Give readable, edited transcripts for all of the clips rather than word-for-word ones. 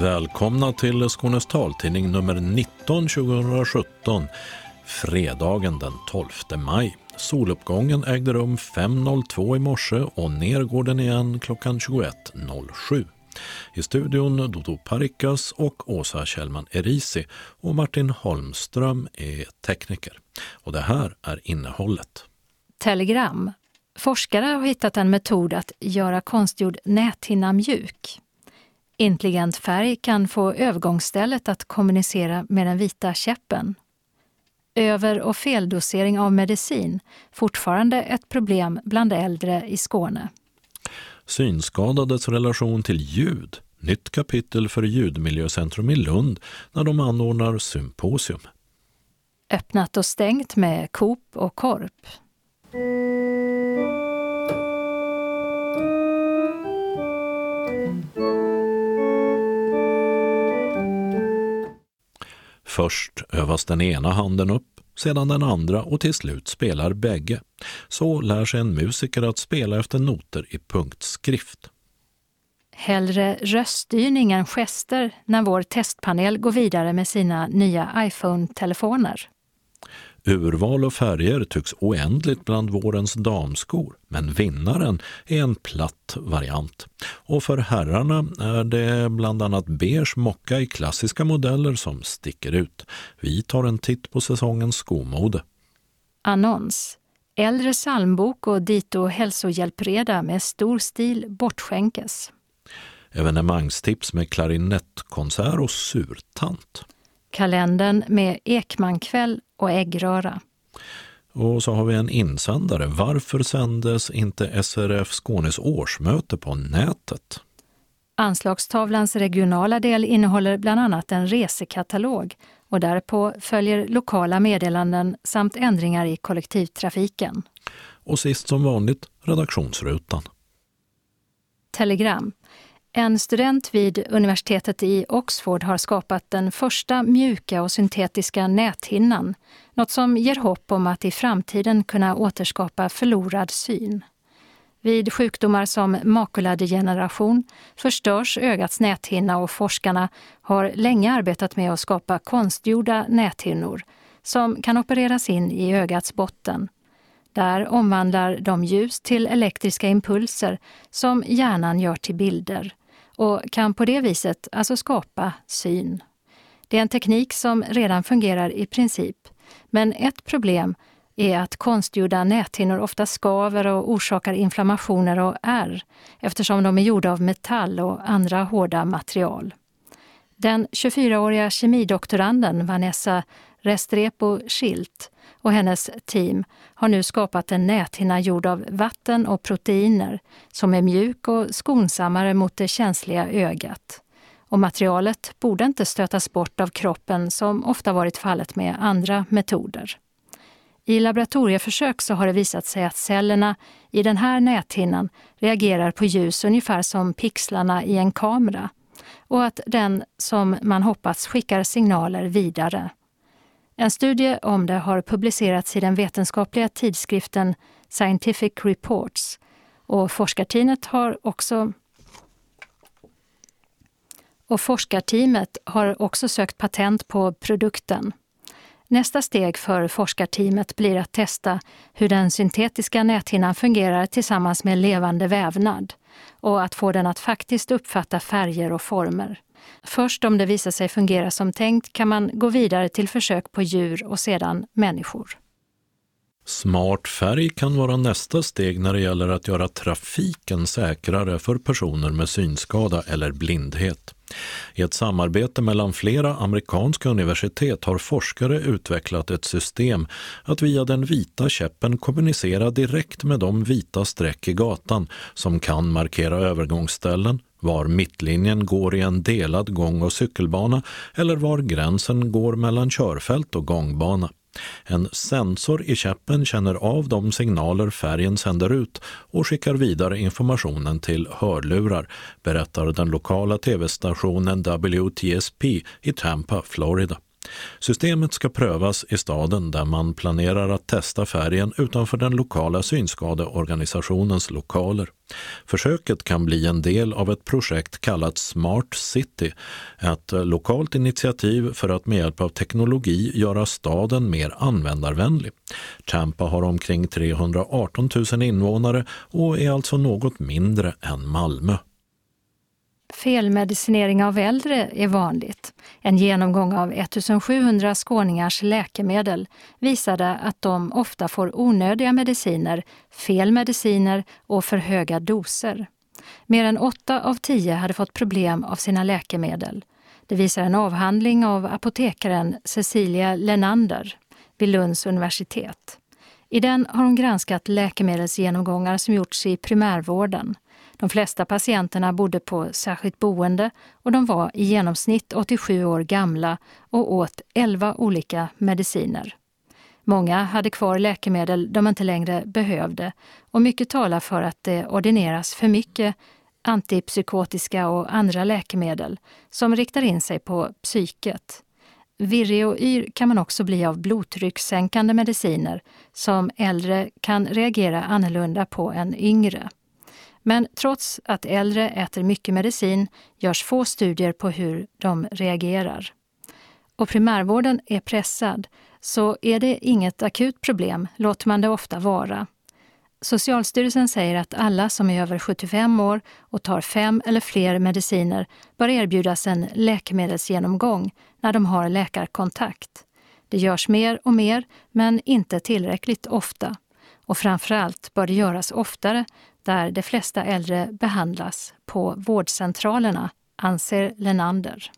Välkomna till Skånes taltidning nummer 19 2017, fredagen den 12 maj. Soluppgången ägde rum 5.02 i morse och ner går den igen klockan 21.07. I studion Dodo Parikas och Åsa Kjellman Erisi och Martin Holmström är tekniker. Och det här är innehållet. Telegram. Forskare har hittat en metod att göra konstgjord näthinna mjuk. Intelligent färg kan få övergångsstället att kommunicera med den vita käppen. Över- och feldosering av medicin, fortfarande ett problem bland äldre i Skåne. Synskadades relation till ljud. Nytt kapitel för Ljudmiljöcentrum i Lund när de anordnar symposium. Öppnat och stängt med Coop och Korp. Först övas den ena handen upp, sedan den andra och till slut spelar bägge. Så lär sig en musiker att spela efter noter i punktskrift. Hellre röststyrning än gester när vår testpanel går vidare med sina nya iPhone-telefoner. Urval och färger tycks oändligt bland vårens damskor, men vinnaren är en platt variant. Och för herrarna är det bland annat beige mocka i klassiska modeller som sticker ut. Vi tar en titt på säsongens skomode. Annons. Äldre psalmbok och dito hälsohjälpreda med stor stil bortskänkes. Evenemangstips med klarinettkonsert och surtant. Kalendern med Ekmankväll och äggröra. Och så har vi en insändare. Varför sändes inte SRF Skånes årsmöte på nätet? Anslagstavlans regionala del innehåller bland annat en resekatalog och därpå följer lokala meddelanden samt ändringar i kollektivtrafiken. Och sist som vanligt redaktionsrutan. Telegram. En student vid universitetet i Oxford har skapat den första mjuka och syntetiska näthinnan, något som ger hopp om att i framtiden kunna återskapa förlorad syn. Vid sjukdomar som makuladegeneration förstörs ögats näthinna och forskarna har länge arbetat med att skapa konstgjorda näthinnor som kan opereras in i ögats botten. Där omvandlar de ljus till elektriska impulser som hjärnan gör till bilder och kan på det viset alltså skapa syn. Det är en teknik som redan fungerar i princip, men ett problem är att konstgjorda näthinnor ofta skaver och orsakar inflammationer och ärr eftersom de är gjorda av metall och andra hårda material. Den 24-åriga kemidoktoranden Vanessa Restrepo-Schilt och hennes team har nu skapat en näthinna gjord av vatten och proteiner som är mjuk och skonsammare mot det känsliga ögat. Och materialet borde inte stötas bort av kroppen som ofta varit fallet med andra metoder. I laboratorieförsök så har det visat sig att cellerna i den här näthinnan reagerar på ljus ungefär som pixlarna i en kamera och att den som man hoppats skickar signaler vidare. En studie om det har publicerats i den vetenskapliga tidskriften Scientific Reports och forskarteamet har också sökt patent på produkten. Nästa steg för forskarteamet blir att testa hur den syntetiska näthinnan fungerar tillsammans med levande vävnad och att få den att faktiskt uppfatta färger och former. Först om det visar sig fungera som tänkt kan man gå vidare till försök på djur och sedan människor. Smart färg kan vara nästa steg när det gäller att göra trafiken säkrare för personer med synskada eller blindhet. I ett samarbete mellan flera amerikanska universitet har forskare utvecklat ett system att via den vita käppen kommunicera direkt med de vita streck i gatan som kan markera övergångsställen, var mittlinjen går i en delad gång- och cykelbana eller var gränsen går mellan körfält och gångbana. En sensor i käppen känner av de signaler färgen sänder ut och skickar vidare informationen till hörlurar, berättar den lokala tv-stationen WTSP i Tampa, Florida. Systemet ska prövas i staden där man planerar att testa färgen utanför den lokala synskadeorganisationens lokaler. Försöket kan bli en del av ett projekt kallat Smart City, ett lokalt initiativ för att med hjälp av teknologi göra staden mer användarvänlig. Tampa har omkring 318 000 invånare och är alltså något mindre än Malmö. Felmedicinering av äldre är vanligt. En genomgång av 1700 skåningars läkemedel visade att de ofta får onödiga mediciner, fel mediciner och för höga doser. Mer än 8 av 10 hade fått problem av sina läkemedel. Det visar en avhandling av apotekaren Cecilia Lenander vid Lunds universitet. I den har hon granskat läkemedelsgenomgångar som gjorts i primärvården. De flesta patienterna bodde på särskilt boende och de var i genomsnitt 87 år gamla och åt 11 olika mediciner. Många hade kvar läkemedel de inte längre behövde och mycket talar för att det ordineras för mycket antipsykotiska och andra läkemedel som riktar in sig på psyket. Virrig och yr kan man också bli av blodtryckssänkande mediciner som äldre kan reagera annorlunda på än yngre. Men trots att äldre äter mycket medicin görs få studier på hur de reagerar. Och primärvården är pressad, så är det inget akut problem, låter man det ofta vara. Socialstyrelsen säger att alla som är över 75 år och tar 5 eller fler mediciner bör erbjudas en läkemedelsgenomgång när de har läkarkontakt. Det görs mer och mer, men inte tillräckligt ofta. Och framförallt bör det göras oftare där de flesta äldre behandlas på vårdcentralerna, anser Lenander.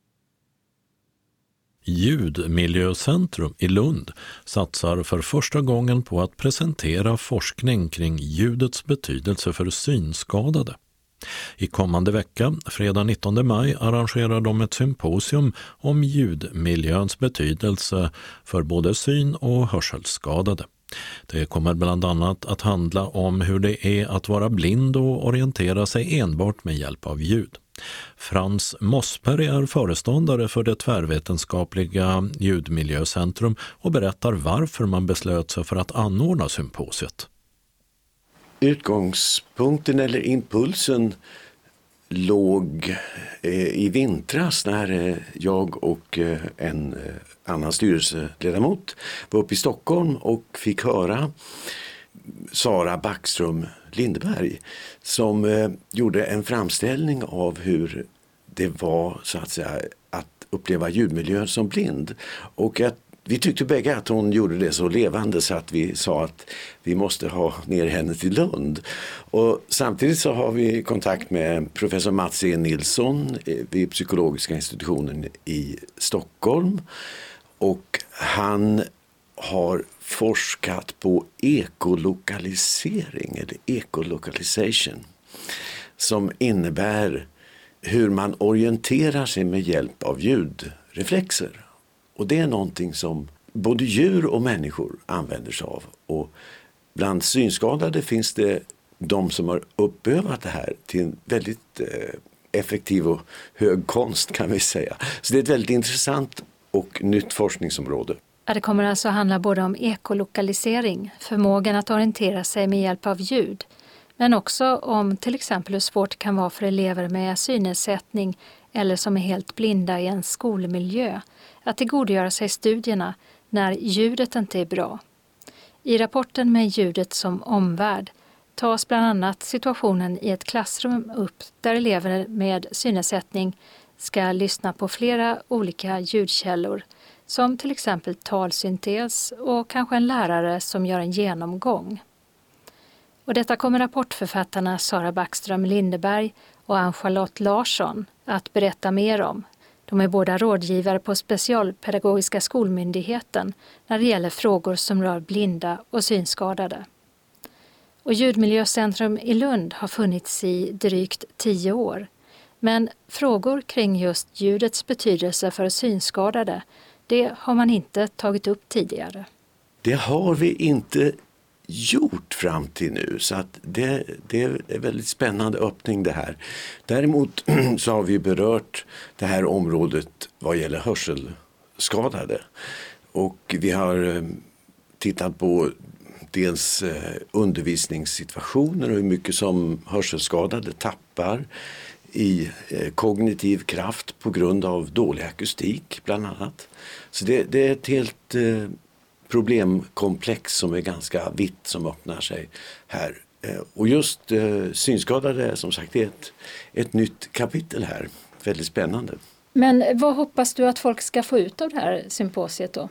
Ljudmiljöcentrum i Lund satsar för första gången på att presentera forskning kring ljudets betydelse för synskadade. I kommande vecka, fredag 19 maj, arrangerar de ett symposium om ljudmiljöns betydelse för både syn- och hörselskadade. Det kommer bland annat att handla om hur det är att vara blind och orientera sig enbart med hjälp av ljud. Frans Mossberg är föreståndare för det tvärvetenskapliga ljudmiljöcentrum och berättar varför man beslöt sig för att anordna symposiet. Utgångspunkten eller impulsen låg i vintras när jag och en annan styrelseledamot var uppe i Stockholm och fick höra Sara Backström Lindeberg som gjorde en framställning av hur det var så att säga att uppleva ljudmiljön som blind. Och vi tyckte bägge att hon gjorde det så levande så att vi sa att vi måste ha ner henne till Lund. Och samtidigt så har vi kontakt med professor Mats E. Nilsson vid psykologiska institutionen i Stockholm. Och han har forskat på ekolokalisering eller ekolocalization som innebär hur man orienterar sig med hjälp av ljudreflexer. Och det är någonting som både djur och människor använder sig av. Och bland synskadade finns det de som har uppövat det här till en väldigt effektiv och hög konst kan vi säga. Så det är ett väldigt intressant och nytt forskningsområde. Ja, det kommer alltså handla både om ekolokalisering, förmågan att orientera sig med hjälp av ljud, men också om till exempel hur svårt det kan vara för elever med synnedsättning eller som är helt blinda i en skolmiljö att tillgodogöra sig studierna när ljudet inte är bra. I rapporten med ljudet som omvärld tas bland annat situationen i ett klassrum upp där elever med synnedsättning ska lyssna på flera olika ljudkällor som till exempel talsyntes och kanske en lärare som gör en genomgång. Och detta kommer rapportförfattarna Sara Backström Lindeberg och Ann-Charlotte Larsson att berätta mer om. De är båda rådgivare på Specialpedagogiska skolmyndigheten när det gäller frågor som rör blinda och synskadade. Och Ljudmiljöcentrum i Lund har funnits i drygt 10 år. Men frågor kring just ljudets betydelse för synskadade, det har man inte tagit upp tidigare. Det har vi inte gjort fram till nu, så att det är väldigt spännande öppning det här. Däremot så har vi berört det här området vad gäller hörselskadade. Och vi har tittat på dels undervisningssituationer och hur mycket som hörselskadade tappar i kognitiv kraft på grund av dålig akustik bland annat. Så det är ett helt problemkomplex som är ganska vitt som öppnar sig här. Och just synskadade som sagt är ett nytt kapitel här. Väldigt spännande. Men vad hoppas du att folk ska få ut av det här symposiet då?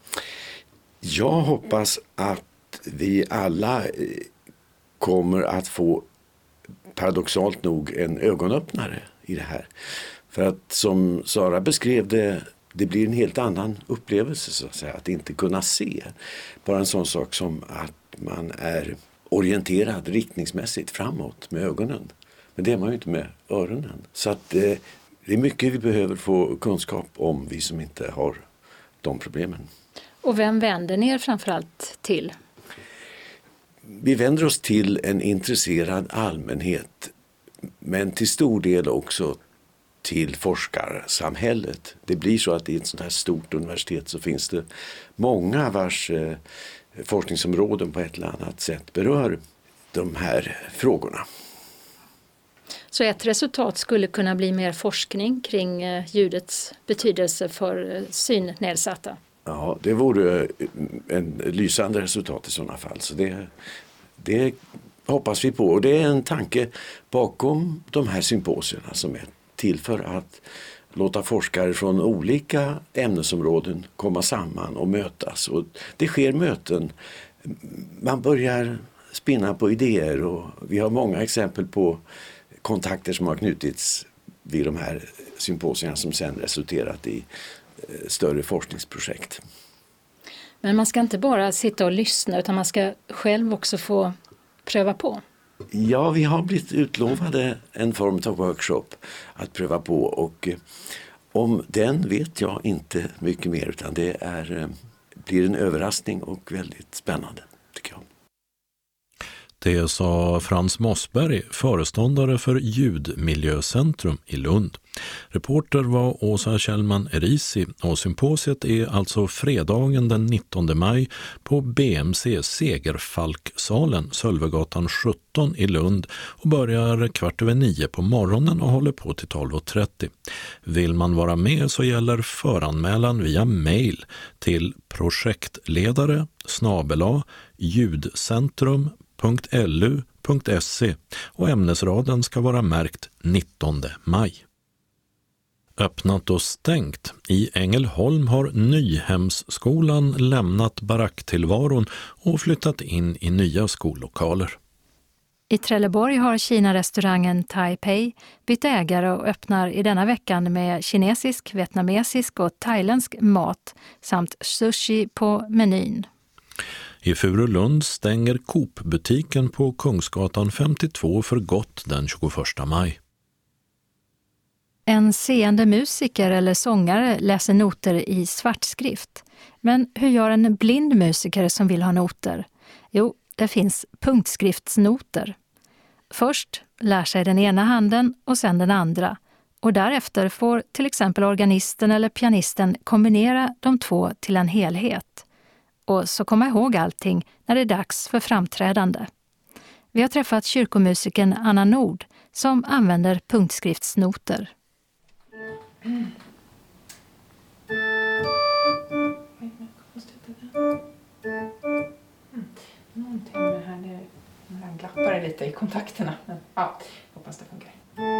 Jag hoppas att vi alla kommer att få paradoxalt nog en ögonöppnare i det här. För att som Sara beskrev det blir en helt annan upplevelse så att säga, att inte kunna se. Bara en sån sak som att man är orienterad riktningsmässigt framåt med ögonen. Men det är man ju inte med öronen. Så att det är mycket vi behöver få kunskap om, vi som inte har de problemen. Och vem vänder ni er framförallt till? Vi vänder oss till en intresserad allmänhet, men till stor del också till forskarsamhället. Det blir så att i ett sånt här stort universitet så finns det många vars forskningsområden på ett eller annat sätt berör de här frågorna. Så ett resultat skulle kunna bli mer forskning kring ljudets betydelse för synnedsatta? Ja, det vore en lysande resultat i sådana fall. Så det hoppas vi på. Och det är en tanke bakom de här symposierna som är till för att låta forskare från olika ämnesområden komma samman och mötas. Och det sker möten. Man börjar spinna på idéer och vi har många exempel på kontakter som har knutits vid de här symposierna som sedan resulterat i större forskningsprojekt. Men man ska inte bara sitta och lyssna utan man ska själv också få pröva på. Ja, vi har blivit utlovade en form av workshop att pröva på och om den vet jag inte mycket mer utan det blir en överraskning och väldigt spännande tycker jag. Det sa Frans Mossberg, föreståndare för Ljudmiljöcentrum i Lund. Reporter var Åsa Kjellman Erisi och symposiet är alltså fredagen den 19 maj på BMC Segerfalksalen, Sölvegatan 17 i Lund och börjar 8:15 på morgonen och håller på till 12:30. Vill man vara med så gäller föranmälan via mail till projektledare@ljudcentrum.lu.se och ämnesraden ska vara märkt 19 maj. Öppnat och stängt. I Ängelholm har Nyhemsskolan lämnat baracktillvaron och flyttat in i nya skollokaler. I Trelleborg har Kina-restaurangen Taipei bytt ägare och öppnar i denna veckan med kinesisk, vietnamesisk och thailändsk mat samt sushi på menyn. I Furulund stänger Coop-butiken på Kungsgatan 52 för gott den 21 maj. En seende musiker eller sångare läser noter i svartskrift. Men hur gör en blind musiker som vill ha noter? Jo, det finns punktskriftsnoter. Först lär sig den ena handen och sen den andra. Och därefter får till exempel organisten eller pianisten kombinera de två till en helhet. Och så komma ihåg allting när det är dags för framträdande. Vi har träffat kyrkomusiken Anna Nord som använder punktskriftsnoter. Någonting med det här, det glappar lite i kontakterna. Men ja, hoppas det funkar.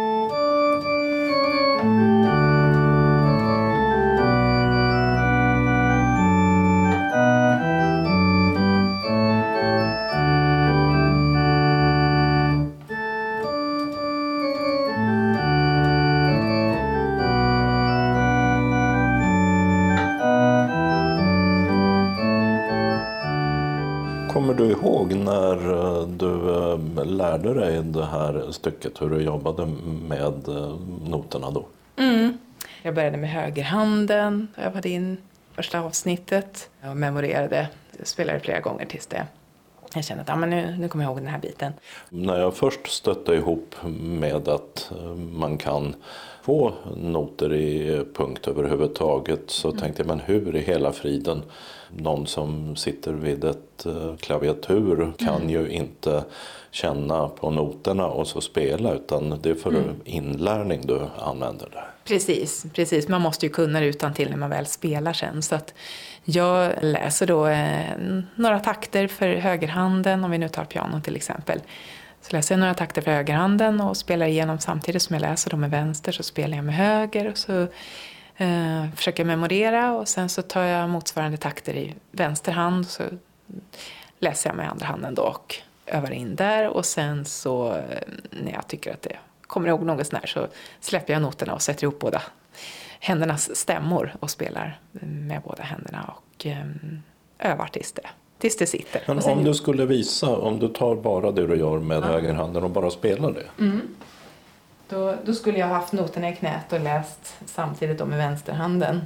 Kommer du ihåg när du lärde dig det här stycket, hur du jobbade med noterna då? Jag började med högerhanden, övade in första avsnittet. Jag memorerade, spelade flera gånger tills jag kände att nu kommer jag ihåg den här biten. När jag först stötte ihop med att man kan på noter i punkt överhuvudtaget så tänkte jag, men hur i hela friden, någon som sitter vid ett klaviatur kan ju inte känna på noterna och så spela, utan det är för inlärning du använder det. Precis. Man måste ju kunna det utantill när man väl spelar sen. Så att jag läser då några takter för högerhanden, om vi nu tar piano till exempel. Så läser jag några takter för högerhanden och spelar igenom samtidigt som jag läser dem med vänster, så spelar jag med höger och så försöker jag memorera, och sen så tar jag motsvarande takter i vänster hand, så läser jag med andra handen då och övar in där, och sen så när jag tycker att det kommer ihåg något sån här så släpper jag noterna och sätter ihop båda händernas stämmor och spelar med båda händerna och övar tills det sitter. Men om du skulle visa, om du tar bara det du gör med högerhanden och bara spelar det. Då skulle jag ha haft noterna i knät och läst samtidigt då med vänsterhanden.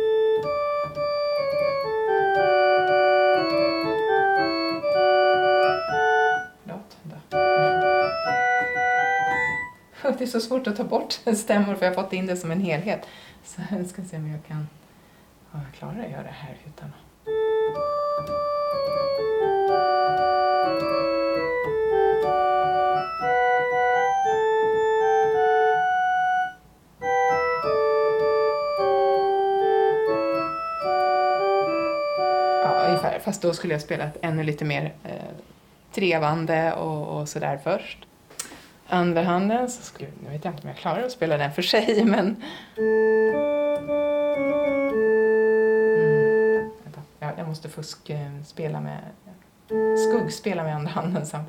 Det är så svårt att ta bort stämmor för jag har fått in det som en helhet. Så jag ska se om jag kan klara att göra det här utan ungefär. Fast då skulle jag spela ännu lite mer trevande och sådär först. Andra handen så nu vet jag inte om jag klarar att spela den för sig, men jag måste skuggspela med andra handen samt.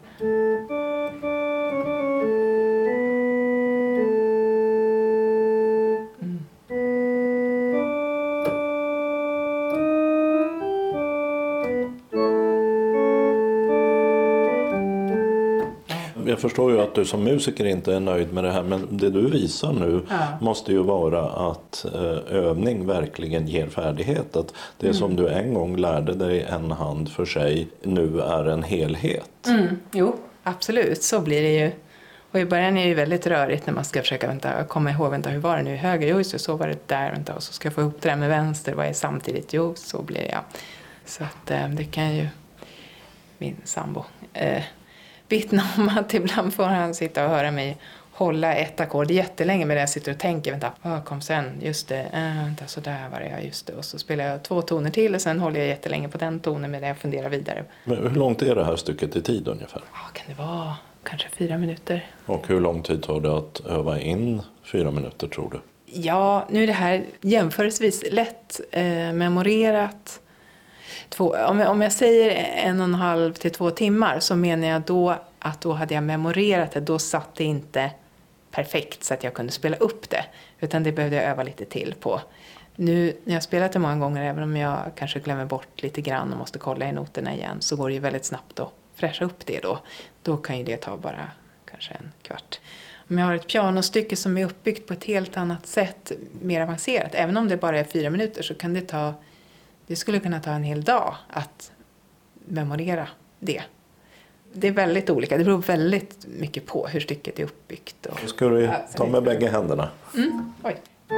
Jag förstår ju att du som musiker inte är nöjd med det här, men det du visar nu måste ju vara att övning verkligen ger färdighet. Att det som du en gång lärde dig en hand för sig nu är en helhet. Jo, absolut. Så blir det ju. Och i början är det ju väldigt rörigt när man ska försöka komma ihåg, hur var det nu? Höger, jo, så var det där, och så ska jag få ihop det där med vänster, vad är samtidigt? Jo, så blir det, ja. Så att det kan ju min sambo vittna om att ibland får han sitta och höra mig hålla ett ackord jättelänge medan jag sitter och tänker, vänta, kom sen, just det, vänta, så där var det, ja, just det. Och så spelar jag 2 toner till och sen håller jag jättelänge på den tonen medan jag funderar vidare. Men hur långt är det här stycket i tid ungefär? Ja, kan det vara kanske 4 minuter. Och hur lång tid tar det att öva in 4 minuter, tror du? Ja, nu är det här jämförelsevis lätt memorerat. Om jag säger 1,5 till 2 timmar så menar jag då att då hade jag memorerat det. Då satt det inte perfekt så att jag kunde spela upp det. Utan det behövde jag öva lite till på. Nu när jag spelat det många gånger, även om jag kanske glömmer bort lite grann och måste kolla i noterna igen, så går det ju väldigt snabbt att fräscha upp det då. Då kan ju det ta bara kanske 1 kvart. Om jag har ett pianostycke som är uppbyggt på ett helt annat sätt, mer avancerat, även om det bara är 4 minuter, så kan det skulle kunna ta en hel dag att memorera det. Det är väldigt olika. Det beror väldigt mycket på hur stycket är uppbyggt. Ska du ta med bägge händerna? Oj.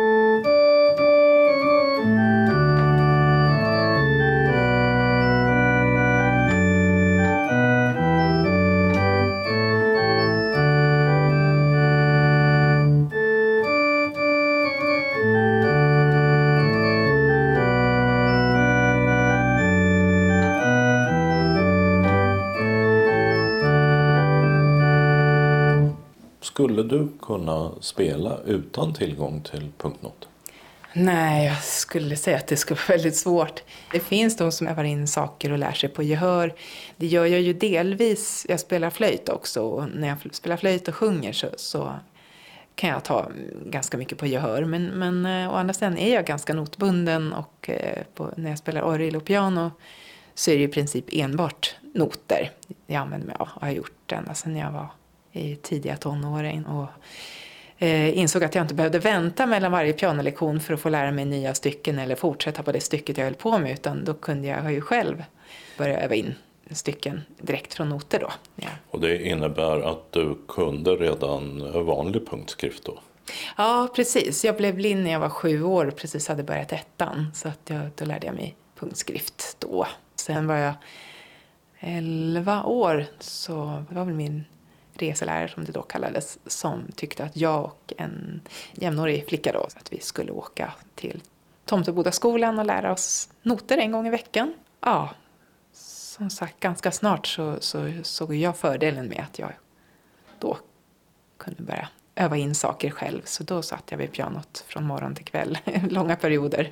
Skulle du kunna spela utan tillgång till punktnot? Nej, jag skulle säga att det skulle vara väldigt svårt. Det finns de som övar in saker och lär sig på gehör. Det gör jag ju delvis. Jag spelar flöjt också. Och när jag spelar flöjt och sjunger så kan jag ta ganska mycket på gehör. Men å andra sidan är jag ganska notbunden. Och när jag spelar orgel och piano så är det i princip enbart noter jag använder mig av. Och har gjort ända sedan jag var i tidiga tonåren och insåg att jag inte behövde vänta mellan varje pianolektion för att få lära mig nya stycken eller fortsätta på det stycket jag höll på med, utan då kunde jag ju själv börja öva in stycken direkt från noter då. Ja. Och det innebär att du kunde redan vanlig punktskrift då? Ja, precis. Jag blev blind när jag var 7 år och precis hade börjat 1:an. Så att då lärde jag mig punktskrift då. Sen var jag 11 år, så det var väl min reselärare som det då kallades, som tyckte att jag och en jämnårig flicka då, att vi skulle åka till Tomtebodaskolan och lära oss noter en gång i veckan. Ja, som sagt, ganska snart så såg jag fördelen med att jag då kunde börja öva in saker själv. Så då satt jag vid pianot från morgon till kväll, långa perioder.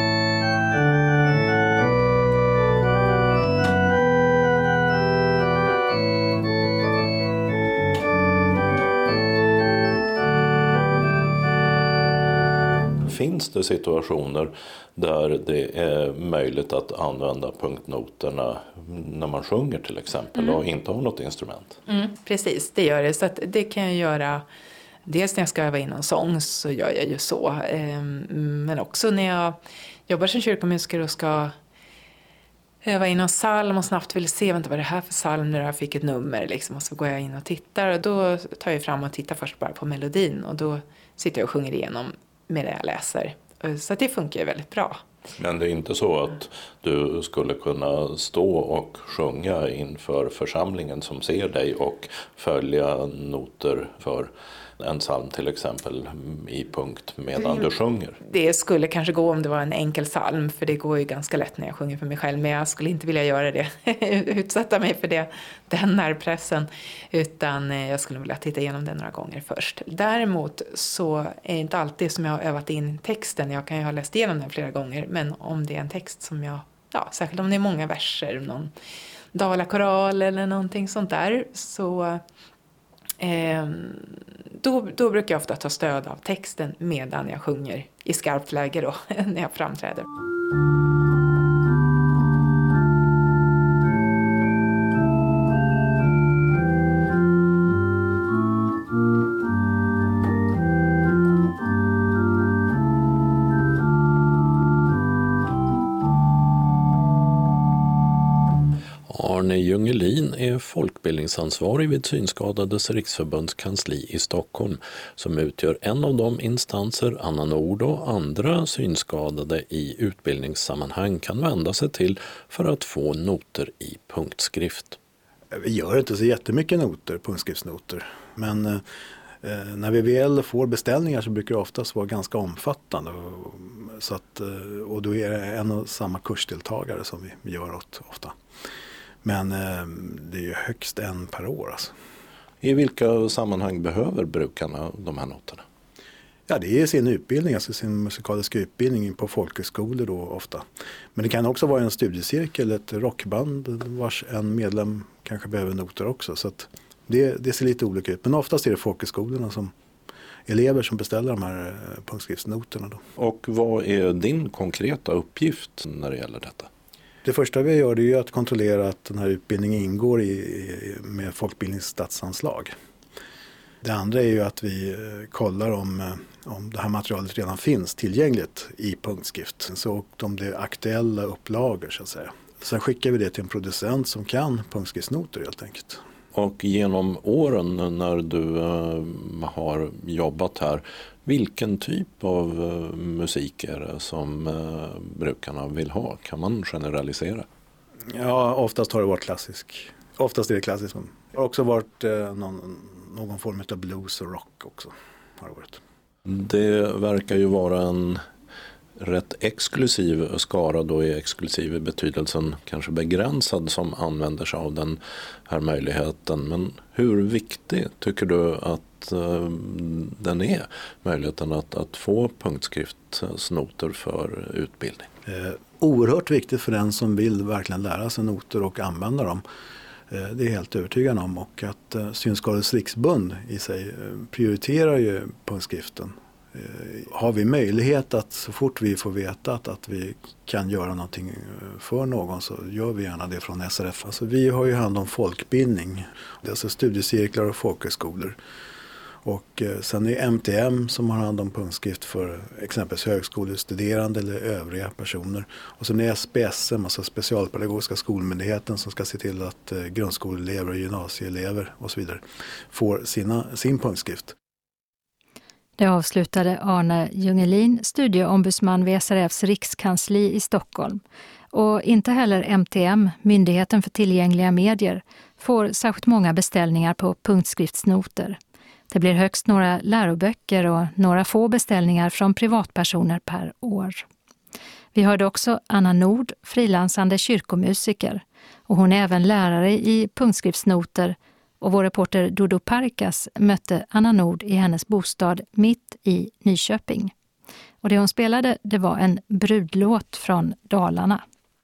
Finns det situationer där det är möjligt att använda punktnoterna när man sjunger till exempel och inte har något instrument? Precis, det gör det. Så att det kan jag göra. Dels när jag ska öva in en sång så gör jag ju så. Men också när jag jobbar som kyrkomusiker och ska öva in en psalm och snabbt vill se vad är det här för psalm när jag fick ett nummer. Liksom. Och så går jag in och tittar och då tar jag fram och tittar först bara på melodin. Och då sitter jag och sjunger igenom med det jag läser. Så det funkar ju väldigt bra. Men det är inte så att du skulle kunna stå och sjunga inför församlingen som ser dig och följa noter för en psalm till exempel i punkt medan du sjunger? Det skulle kanske gå om det var en enkel psalm, för det går ju ganska lätt när jag sjunger för mig själv, men jag skulle inte vilja göra det, utsätta mig för den närpressen, utan jag skulle vilja titta igenom det några gånger först. Däremot så är det inte alltid som jag har övat in texten, jag kan ju ha läst igenom den flera gånger, men om det är en text som jag, särskilt om det är många verser, någon dalakoral eller någonting sånt där, så då brukar jag ofta ta stöd av texten medan jag sjunger i skarpt läge då, när jag framträder. Arne Jungelin är folkbildningsansvarig vid Synskadades riksförbunds kansli i Stockholm, som utgör en av de instanser Anna Nord och andra synskadade i utbildningssammanhang kan vända sig till för att få noter i punktskrift. Vi gör inte så jättemycket noter, punktskriftsnoter, men när vi väl får beställningar så brukar det oftast vara ganska omfattande, och då är det en och samma kursdeltagare som vi gör åt ofta. Men det är ju högst en per år. Alltså. I vilka sammanhang behöver brukarna de här noterna? Ja, det är sin utbildning, alltså sin musikaliska utbildning på folkhögskolor då ofta. Men det kan också vara en studiecirkel, ett rockband vars en medlem kanske behöver noter också. Så att det ser lite olika ut. Men oftast är det folkhögskolorna som elever som beställer de här punktskriftsnoterna då. Och vad är din konkreta uppgift när det gäller detta? Det första vi gör, det är ju att kontrollera att den här utbildningen ingår med folkbildningsstatsanslag. Det andra är ju att vi kollar om det här materialet redan finns tillgängligt i punktskrift. Så om det är aktuella upplagor så att säga. Sen skickar vi det till en producent som kan punktskriftsnoter helt enkelt. Och genom åren när du har jobbat här, vilken typ av musik är det som brukarna vill ha? Kan man generalisera? Ja, oftast har det varit klassisk. Oftast är det klassiskt. Det har också varit någon form av blues och rock också. Har det varit. Det verkar ju vara en rätt exklusiv skara då, i exklusiv betydelsen kanske begränsad, som använder sig av den här möjligheten. Men hur viktig tycker du att den är, möjligheten att få punktskriftsnoter för utbildning? Oerhört viktigt för den som vill verkligen lära sig noter och använda dem. Det är helt övertygande om, och att Synskadades riksförbund i sig prioriterar ju punktskriften. Har vi möjlighet att så fort vi får veta att vi kan göra någonting för någon, så gör vi gärna det från SRF. Alltså vi har ju hand om folkbildning, det är alltså studiecirklar och folkhögskolor. Och sen är MTM som har hand om punktskrift för exempelvis högskolestuderande eller övriga personer. Och sen är SPSM, alltså Specialpedagogiska skolmyndigheten, som ska se till att grundskoleelever och gymnasieelever och så vidare får sin punktskrift. Det avslutade Arne Jungelin, studieombudsman vid SRFs rikskansli i Stockholm. Och inte heller MTM, Myndigheten för tillgängliga medier, får särskilt många beställningar på punktskriftsnoter. Det blir högst några läroböcker och några få beställningar från privatpersoner per år. Vi hörde också Anna Nord, frilansande kyrkomusiker, och hon är även lärare i punktskriftsnoter, och vår reporter Dodo Parkas mötte Anna Nord i hennes bostad mitt i Nyköping. Och det hon spelade, det var en brudlåt från Dalarna.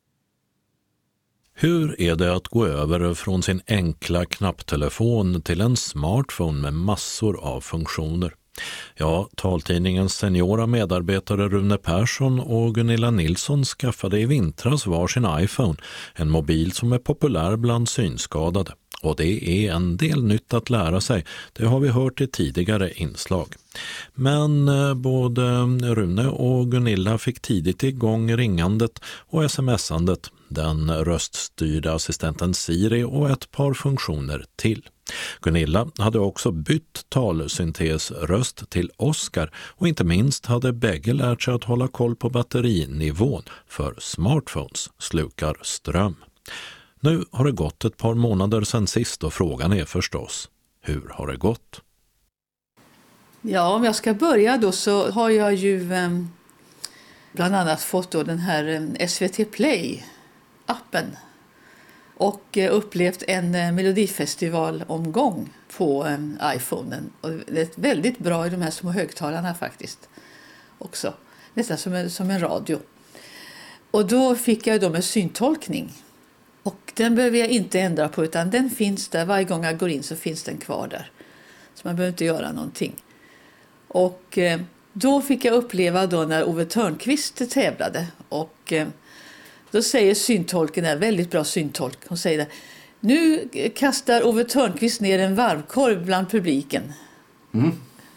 Hur är det att gå över från sin enkla knapptelefon till en smartphone med massor av funktioner? Ja, taltidningens seniora medarbetare Rune Persson och Gunilla Nilsson skaffade i vintras varsin iPhone, en mobil som är populär bland synskadade. Och det är en del nytt att lära sig, det har vi hört i tidigare inslag. Men både Rune och Gunilla fick tidigt igång ringandet och smsandet, den röststyrda assistenten Siri och ett par funktioner till. Gunilla hade också bytt talsyntesröst till Oscar och inte minst hade bägge lärt sig att hålla koll på batterinivån, för smartphones slukar ström. Nu har det gått ett par månader sedan sist och frågan är förstås, hur har det gått? Ja, om jag ska börja då så har jag ju bland annat fått då den här SVT Play-appen och upplevt en melodifestivalomgång på iPhonen. Och det är väldigt bra i de här små högtalarna faktiskt också, nästan som en radio. Och då fick jag då med syntolkning. Och den behöver jag inte ändra på, utan den finns där. Varje gång jag går in så finns den kvar där. Så man behöver inte göra någonting. Och då fick jag uppleva då när Ove Törnqvist tävlade. Och då säger syntolken, där, väldigt bra syntolk, hon säger det. Nu kastar Ove Törnqvist ner en varvkorv bland publiken. Mm.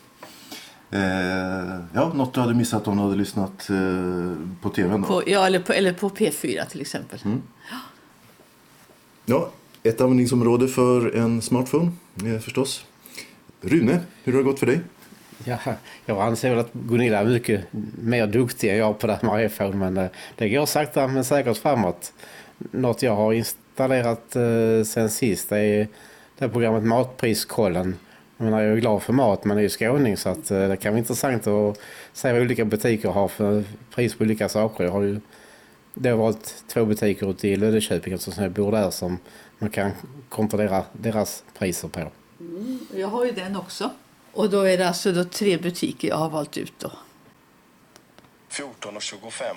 Ja, något du hade missat om du hade lyssnat på tvn då? Eller på P4 till exempel. Mm. Ja, ett användningsområde för en smartphone förstås. Rune, hur har det gått för dig? Ja, jag anser väl att Gunilla är mycket mer duktig än jag på det här med iPhone, men det går sakta men säkert framåt. Något jag har installerat sen sist är det programmet Matpriskollen. Jag är ju glad för mat, men det är ju skåning, så att det kan vara intressant att se vad olika butiker har för pris på olika saker. Det har varit 2 butiker ute i Löddeköping som jag bor där som man kan kontrollera deras priser på. Jag har ju den också. Och då är det alltså då 3 butiker jag har valt ut då. 14:25.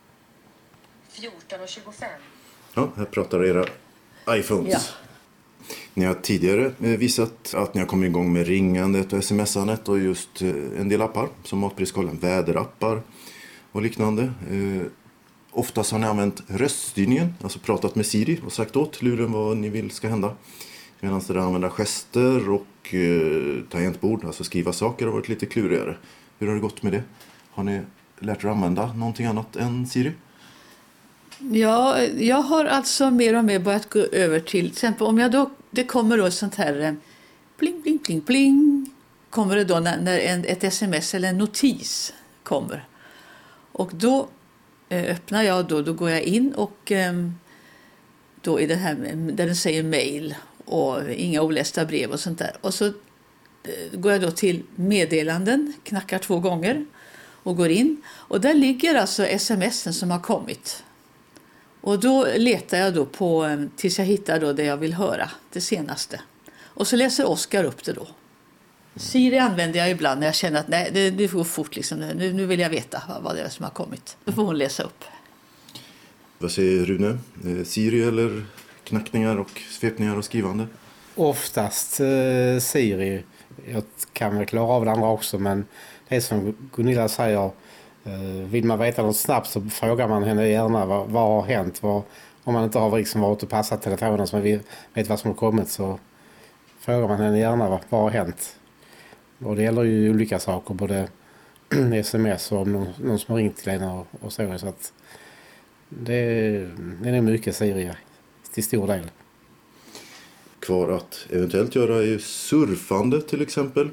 14:25. Ja, här pratar era iPhones. Ja. Ni har tidigare visat att ni har kommit igång med ringandet och smsandet och just en del appar som Matpriskollen, väderappar och liknande. Oftast har ni använt röststyrningen, alltså pratat med Siri och sagt åt luren vad ni vill ska hända. Medan det använda gester och tangentbord, alltså skriva saker, har varit lite klurigare. Hur har det gått med det? Har ni lärt er använda någonting annat än Siri? Ja, jag har alltså mer och mer börjat gå över till exempel om jag då, det kommer då sånt här bling, bling, bling, bling. Kommer det då när ett sms eller en notis kommer. Och då öppnar jag då går jag in och då är det här där den säger mail och inga olästa brev och sånt där. Och så går jag då till meddelanden, knackar 2 gånger och går in. Och där ligger alltså smsen som har kommit. Och då letar jag då på tills jag hittar då det jag vill höra, det senaste. Och så läser Oscar upp det då. Siri använder jag ibland när jag känner att nej, det går fort liksom. Nu vill jag veta vad det är som har kommit. Då får hon läsa upp. Vad säger Rune? Siri eller knackningar och svepningar och skrivande? Oftast Siri. Jag kan väl klara av det andra också, men det är som Gunilla säger. Vill man veta något snabbt så frågar man henne gärna vad har hänt. Om man inte har liksom varit och passat telefonen så man vet vad som har kommit, så frågar man henne gärna vad har hänt. Och det gäller ju olika saker, både sms och någon som har ringt till en och så att det är mycket Siri till stor del. Kvar att eventuellt göra är surfande till exempel.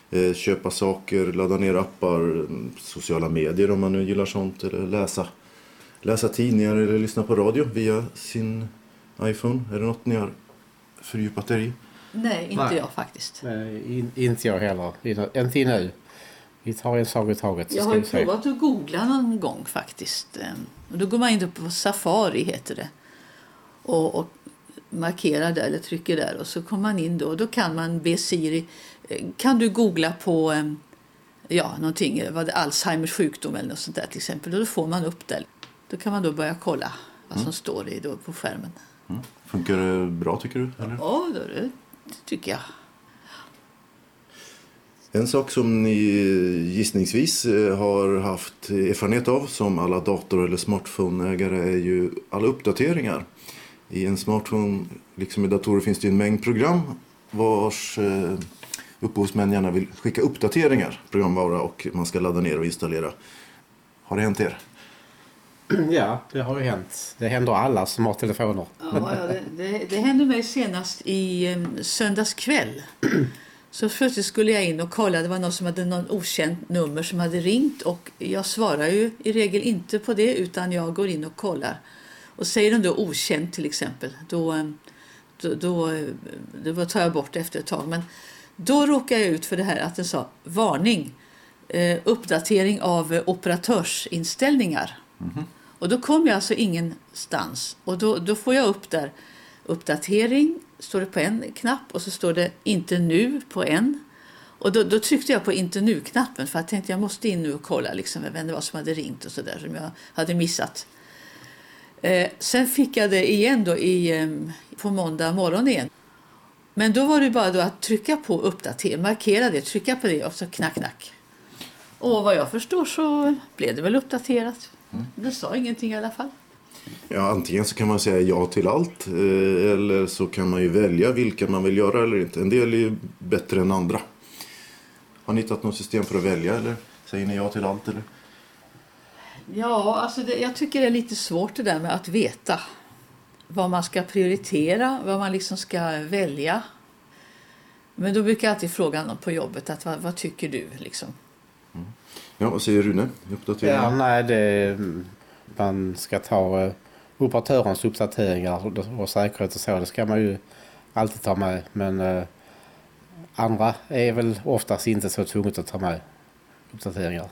köpa saker, ladda ner appar, sociala medier om man nu gillar sånt, eller läsa tidningar eller lyssna på radio via sin iPhone. Är det något ni har fördjupat er i? Nej, inte jag faktiskt. Nej, inte jag heller. Inte nu. Vi tar en sak i taget. Jag har ju provat att googla någon gång faktiskt. Och då går man in på Safari heter det. Och markerar där eller trycker där. Och så kommer man in då. Då kan man be Siri. Kan du googla på någonting. Vad det Alzheimers sjukdom eller något sånt där till exempel. Och då får man upp det. Då kan man då börja kolla vad som står då på skärmen. Mm. Funkar det bra tycker du? Eller? Ja, det tycker jag. En sak som ni gissningsvis har haft erfarenhet av som alla dator- eller smartphone-ägare är ju alla uppdateringar. I en smartphone, liksom i datorer, finns det en mängd program vars upphovsmän gärna vill skicka uppdateringar, programvara, och man ska ladda ner och installera. Har det hänt er? Ja, det har ju hänt. Det händer alla som har telefoner. Ja, det hände mig senast i söndags kväll. Så plötsligt skulle jag in och kolla. Det var någon som hade någon okänt nummer som hade ringt. Och jag svarar ju i regel inte på det utan jag går in och kollar. Och säger de då okänt till exempel. Då tar jag bort efter ett tag. Men då råkar jag ut för det här att den sa varning. Uppdatering av operatörsinställningar. Mm-hmm. Och då kom jag alltså ingenstans. Och då får jag upp där uppdatering. Står det på en knapp och så står det inte nu på en. Och då tryckte jag på inte nu-knappen för jag tänkte jag måste in nu och kolla liksom, vem det var som hade ringt och sådär som jag hade missat. Sen fick jag det igen då på måndag morgon igen. Men då var det bara då att trycka på uppdatering, markera det, trycka på det och så knack. Och vad jag förstår så blev det väl uppdaterat. Det sa ingenting i alla fall. Ja, antingen så kan man säga ja till allt eller så kan man ju välja vilka man vill göra eller inte. En del är ju bättre än andra. Har ni hittat något system för att välja eller säger ni ja till allt? Eller? Ja, alltså jag tycker det är lite svårt det där med att veta vad man ska prioritera, vad man liksom ska välja. Men då brukar jag alltid fråga någon på jobbet att vad tycker du liksom? Mm. Ja, vad säger Rune? Ja, nej, man ska ta operatörens uppdateringar och säkerhet och så. Det ska man ju alltid ta med. Men andra är väl oftast inte så tvunget att ta med uppdateringar.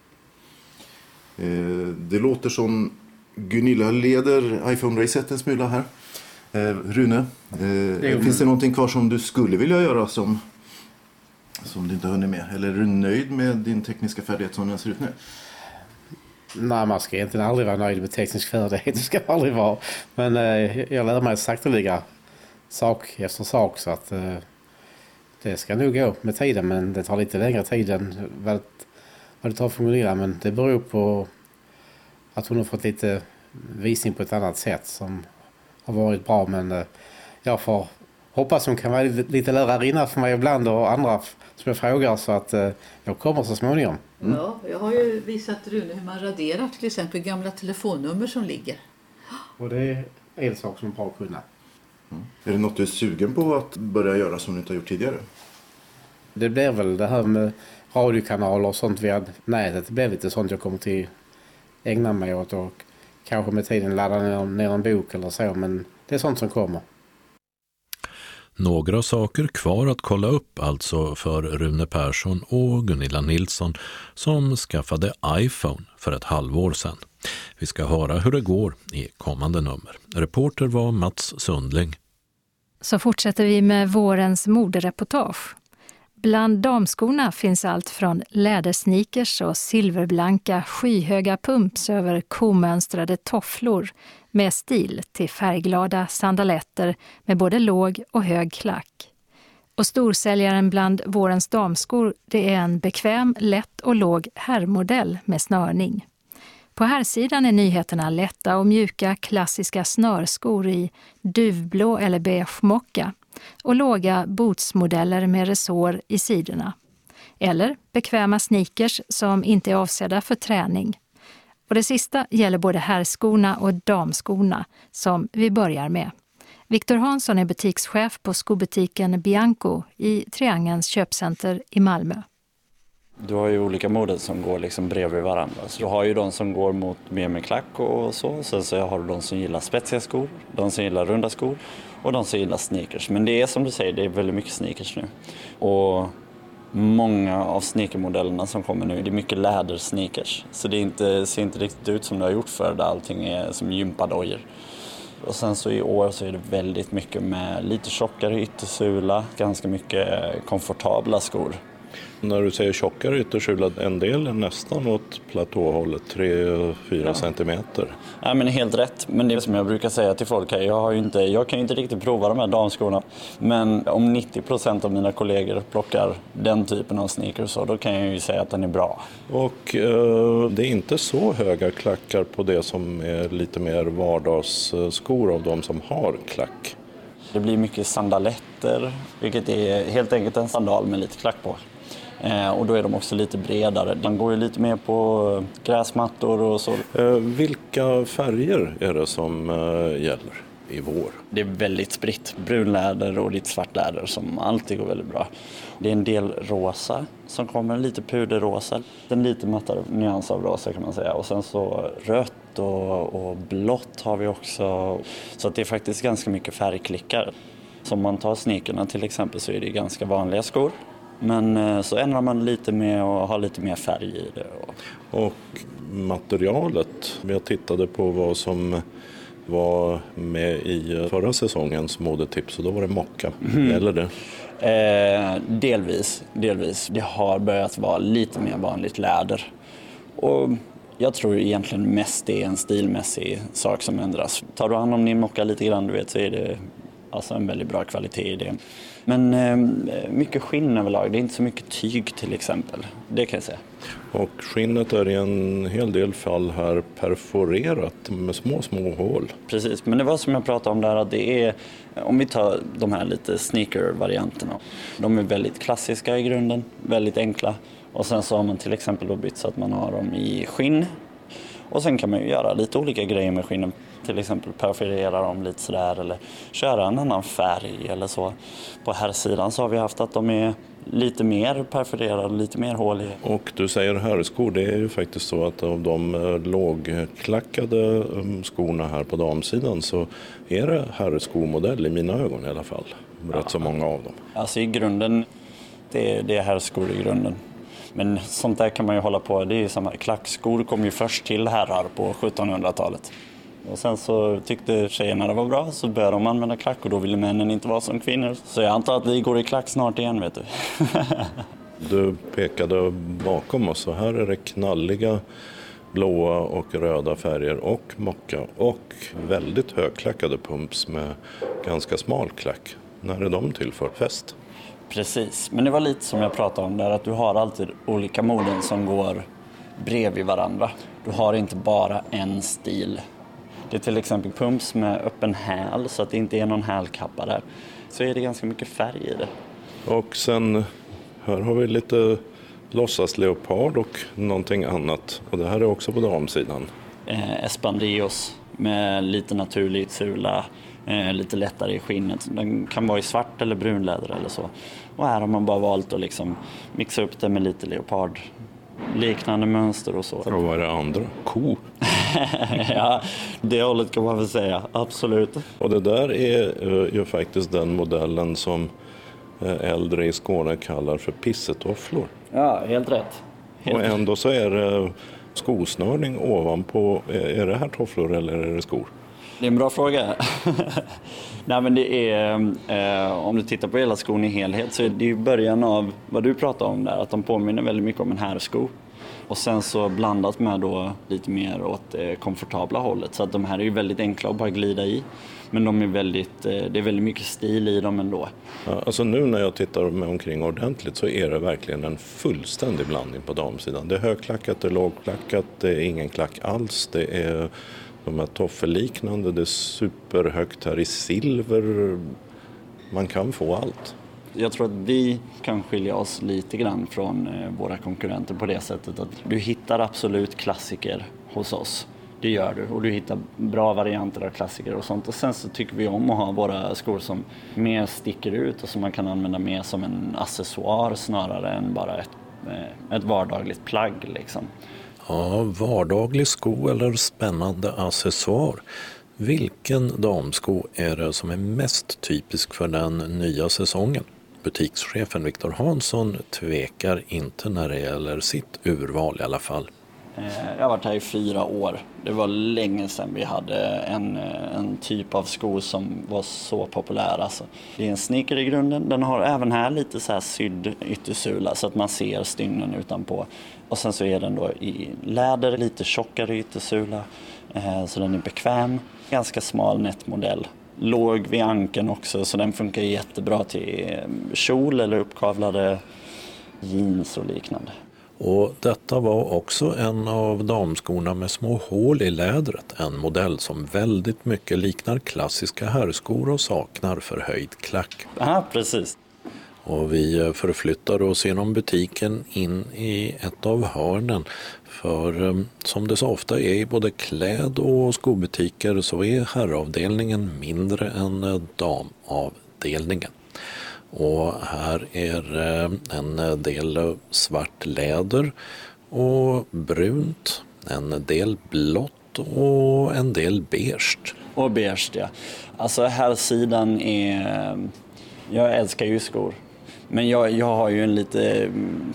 Det låter som Gunilla leder iPhone-racet en smula här. Rune, finns det någonting kvar som du skulle vilja göra som du inte hunnit med? Eller är du nöjd med din tekniska färdighet som den ser ut nu? Nej, man ska egentligen aldrig vara nöjd med teknisk färdighet. Det ska man aldrig vara. Men jag lär mig sakteliga sak efter sak så att det ska nog gå med tiden. Men det tar lite längre tid än vad det tar för Gunilla. Men det beror på att hon har fått lite visning på ett annat sätt som har varit bra. Men jag får hoppas hon kan vara lite lärarinna för mig ibland och andra som jag frågar så att jag kommer så småningom. Mm. Ja, jag har ju visat Rune hur man raderar till exempel gamla telefonnummer som ligger. Och det är en sak som är bra att kunna. Mm. Är det något du är sugen på att börja göra som du inte har gjort tidigare? Det blir väl det här med radiokanaler och sånt via nätet. Det blir lite sånt jag kommer till ägna mig åt och kanske med tiden ladda ner en bok eller så. Men det är sånt som kommer. Några saker kvar att kolla upp alltså för Rune Persson och Gunilla Nilsson som skaffade iPhone för ett halvår sedan. Vi ska höra hur det går i kommande nummer. Reporter var Mats Sundling. Så fortsätter vi med vårens modereportage. Bland damskorna finns allt från lädersneakers och silverblanka skyhöga pumps över komönstrade tofflor med stil till färgglada sandaletter med både låg och hög klack. Och storsäljaren bland vårens damskor det är en bekväm, lätt och låg herrmodell med snörning. På här sidan är nyheterna lätta och mjuka klassiska snörskor i duvblå eller beige mocka och låga bootsmodeller med resår i sidorna. Eller bekväma sneakers som inte är avsedda för träning. Och det sista gäller både herrskorna och damskorna som vi börjar med. Viktor Hansson är butikschef på skobutiken Bianco i Triangelns köpcenter i Malmö. Du har ju olika modeller som går liksom bredvid varandra. Så du har ju de som går mot mer med klack och så. Sen så har du de som gillar spetsiga skor, de som gillar runda skor och de som gillar sneakers. Men det är som du säger, det är väldigt mycket sneakers nu. Och många av sneakermodellerna som kommer nu, det är mycket lädersneakers. Så det ser inte riktigt ut som det har gjort förr, där allting är som gympadojor. Och sen så i år så är det väldigt mycket med lite tjockare yttersula, ganska mycket komfortabla skor. När du säger tjockare yttersula, en del är nästan åt platåhållet, 3-4 centimeter. Ja, men helt rätt. Men det som jag brukar säga till folk här, jag kan ju inte riktigt prova de här damskorna. Men om 90% av mina kollegor plockar den typen av sneakers, så då kan jag ju säga att den är bra. Och det är inte så höga klackar på det som är lite mer vardagsskor av de som har klack. Det blir mycket sandaletter, vilket är helt enkelt en sandal med lite klack på. Och då är de också lite bredare. Man går ju lite mer på gräsmattor och så. Vilka färger är det som gäller i vår? Det är väldigt spritt. Brunläder och lite svartläder som alltid går väldigt bra. Det är en del rosa som kommer, lite puderrosa. En lite mattare nyans av rosa kan man säga. Och sen så rött och blått har vi också. Så att det är faktiskt ganska mycket färgklickar. Så om man tar sneakerna till exempel så är det ganska vanliga skor. Men så ändrar man lite med och har lite mer färg i det. Och materialet, jag tittade på vad som var med i förra säsongens modetips och då var det mocka. Gäller det? Delvis. Det har börjat vara lite mer vanligt läder. Och jag tror egentligen mest det är en stilmässig sak som ändras. Tar du hand om din mocka lite grann, du vet, så är det alltså en väldigt bra kvalitet i det. Men mycket skinn överlag, det är inte så mycket tyg till exempel. Det kan jag säga. Och skinnet är i en hel del fall här perforerat med små hål. Precis, men det var som jag pratade om där, att det är, om vi tar de här lite sneaker-varianterna. De är väldigt klassiska i grunden, väldigt enkla. Och sen så har man till exempel då bytt så att man har dem i skinn. Och sen kan man ju göra lite olika grejer med skinnen. Till exempel perforera dem lite sådär eller köra en annan färg eller så. På här sidan så har vi haft att de är lite mer perforerade, lite mer hål i. Och du säger herrskor, det är ju faktiskt så att av de lågklackade skorna här på damsidan så är det herrskomodell i mina ögon i alla fall. Rätt så många av dem. Alltså i grunden, det är herrskor i grunden. Men sånt där kan man ju hålla på, det är ju samma. Klackskor kom ju först till herrar på 1700-talet. Och sen så tyckte tjejerna det var bra, så började de använda klack och då ville männen inte vara som kvinnor. Så jag antar att vi går i klack snart igen, vet du. Du pekade bakom oss, så här är det knalliga blåa och röda färger och mocka och väldigt högklackade pumps med ganska smal klack. När är de till för fest? Precis, men det var lite som jag pratade om där, att du har alltid olika moden som går bredvid varandra. Du har inte bara en stil. Det är till exempel pumps med öppen häl så att det inte är någon hälkappa där. Så är det ganska mycket färg i det. Och sen här har vi lite låtsasleopard och någonting annat. Och det här är också på damsidan. Espandios med lite naturligt sula, lite lättare i skinnet. Den kan vara i svart eller brunläder eller så. Och här har man bara valt att liksom mixa upp det med lite leopard. Liknande mönster och så. Och vad är det andra? Ko? Ja, det hållet kan man väl säga. Absolut. Och det där är ju faktiskt den modellen som äldre i Skåne kallar för pissetofflor. Ja, helt rätt. Och ändå så är det skosnörning ovanpå. Är det här tofflor eller är det skor? Det är en bra fråga. Nej, men det är, om du tittar på hela skon i helhet så är det ju början av vad du pratade om där. Att de påminner väldigt mycket om en herrsko. Och sen så blandat med då lite mer åt komfortabla hållet. Så att de här är ju väldigt enkla att bara glida i. Men de är det är väldigt mycket stil i dem ändå. Ja, alltså nu när jag tittar mig omkring ordentligt så är det verkligen en fullständig blandning på damsidan. Det är högklackat, det är lågklackat, det är ingen klack alls. Det är de här toffelliknande, det är superhögt här i silver. Man kan få allt. Jag tror att vi kan skilja oss lite grann från våra konkurrenter på det sättet att du hittar absolut klassiker hos oss. Det gör du, och du hittar bra varianter av klassiker och sånt. Och sen så tycker vi om att ha våra skor som mer sticker ut och som man kan använda mer som en accessoar snarare än bara ett vardagligt plagg liksom. Ja, vardaglig sko eller spännande accessoar. Vilken damsko är det som är mest typisk för den nya säsongen? Butikschefen Viktor Hansson tvekar inte när det gäller sitt urval i alla fall. Jag har varit här i 4 år. Det var länge sedan vi hade en typ av sko som var så populär. Alltså. Det är en sneaker i grunden. Den har även här lite så här sydd yttersula så att man ser stynnen utanpå. Och sen så är den då i läder, lite tjockare yttersula. Så den är bekväm. Ganska smal nättmodell. Låg vid ankeln också, så den funkar jättebra till kjol eller uppkavlade jeans och liknande. Och detta var också en av damskorna med små hål i lädret. En modell som väldigt mycket liknar klassiska herrskor och saknar förhöjd klack. Ja, precis. Och vi förflyttar oss genom butiken in i ett av hörnen. För som det så ofta är i både kläd- och skobutiker så är herravdelningen mindre än damavdelningen. Och här är en del svart läder och brunt, en del blått och en del beige. Och beige, ja. Alltså här sidan är... Jag älskar ju skor. Men jag har ju en lite...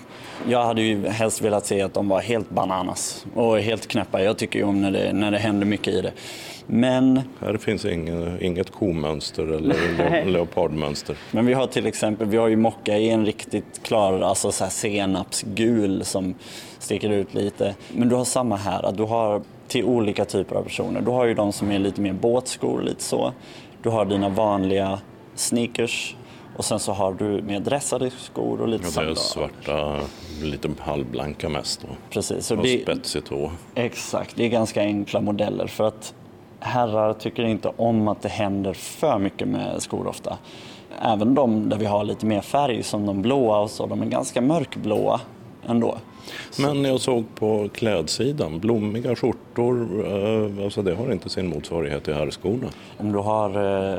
Jag hade ju helst velat se att de var helt bananas och helt knäppa. Jag tycker ju om när det händer mycket i det. Men... Här finns inget komönster eller leopardmönster. Men vi har till exempel, vi har ju mocka i en riktigt klar, alltså så här senapsgul som sticker ut lite. Men du har samma här, att du har till olika typer av personer. Du har ju de som är lite mer båtskor, lite så. Du har dina vanliga sneakers. Och sen så har du mer dressade skor och lite det är svarta, lite halvblanka mest då. Precis. Och spetsigt då. Exakt, det är ganska enkla modeller för att herrar tycker inte om att det händer för mycket med skor ofta. Även de där vi har lite mer färg som de blåa och så, de är ganska mörkblåa ändå. Men jag såg på klädsidan, blommiga skjortor, alltså det har inte sin motsvarighet i herrskorna. Om du har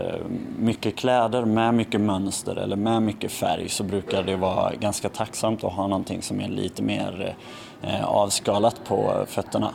mycket kläder med mycket mönster eller med mycket färg så brukar det vara ganska tacksamt att ha någonting som är lite mer avskalat på fötterna.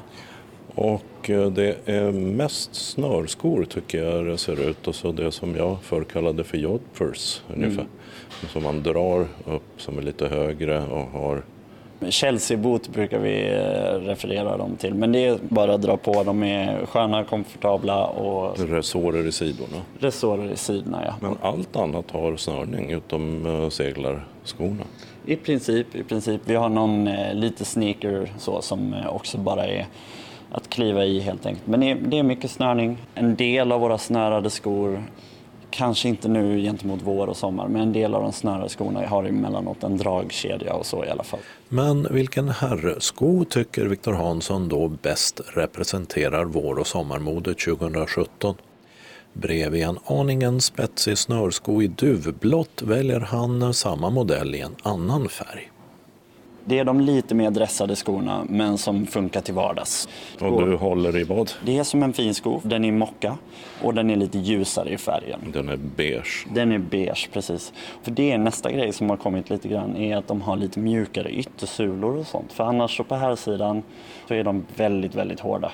Och det är mest snörskor tycker jag det ser ut, och så det som jag förr kallade för jodhpurs ungefär. Som man drar upp som är lite högre och har... Chelsea-boot brukar vi referera dem till, men det är bara att dra på. De är sköna, komfortabla och... Resårer i sidorna. Resårer i sidorna, ja. Men allt annat har snörning utom seglarskorna. I princip. Vi har någon lite sneaker så som också bara är att kliva i helt enkelt. Men det är mycket snörning. En del av våra snörade skor, kanske inte nu gentemot vår och sommar, men en del av de snörade skorna har emellanåt en dragkedja och så i alla fall. Men vilken herrsko tycker Viktor Hansson då bäst representerar vår- och sommarmodet 2017? Bredvid en aningen spetsig snörsko i duvblått väljer han samma modell i en annan färg. Det är de lite mer dressade skorna, men som funkar till vardags. Och du håller i vad? Det är som en fin sko. Den är mocka och den är lite ljusare i färgen. Den är beige. Den är beige, precis. För det är nästa grej som har kommit lite grann, är att de har lite mjukare yttersulor och sånt. För annars så på här sidan så är de väldigt, väldigt hårda.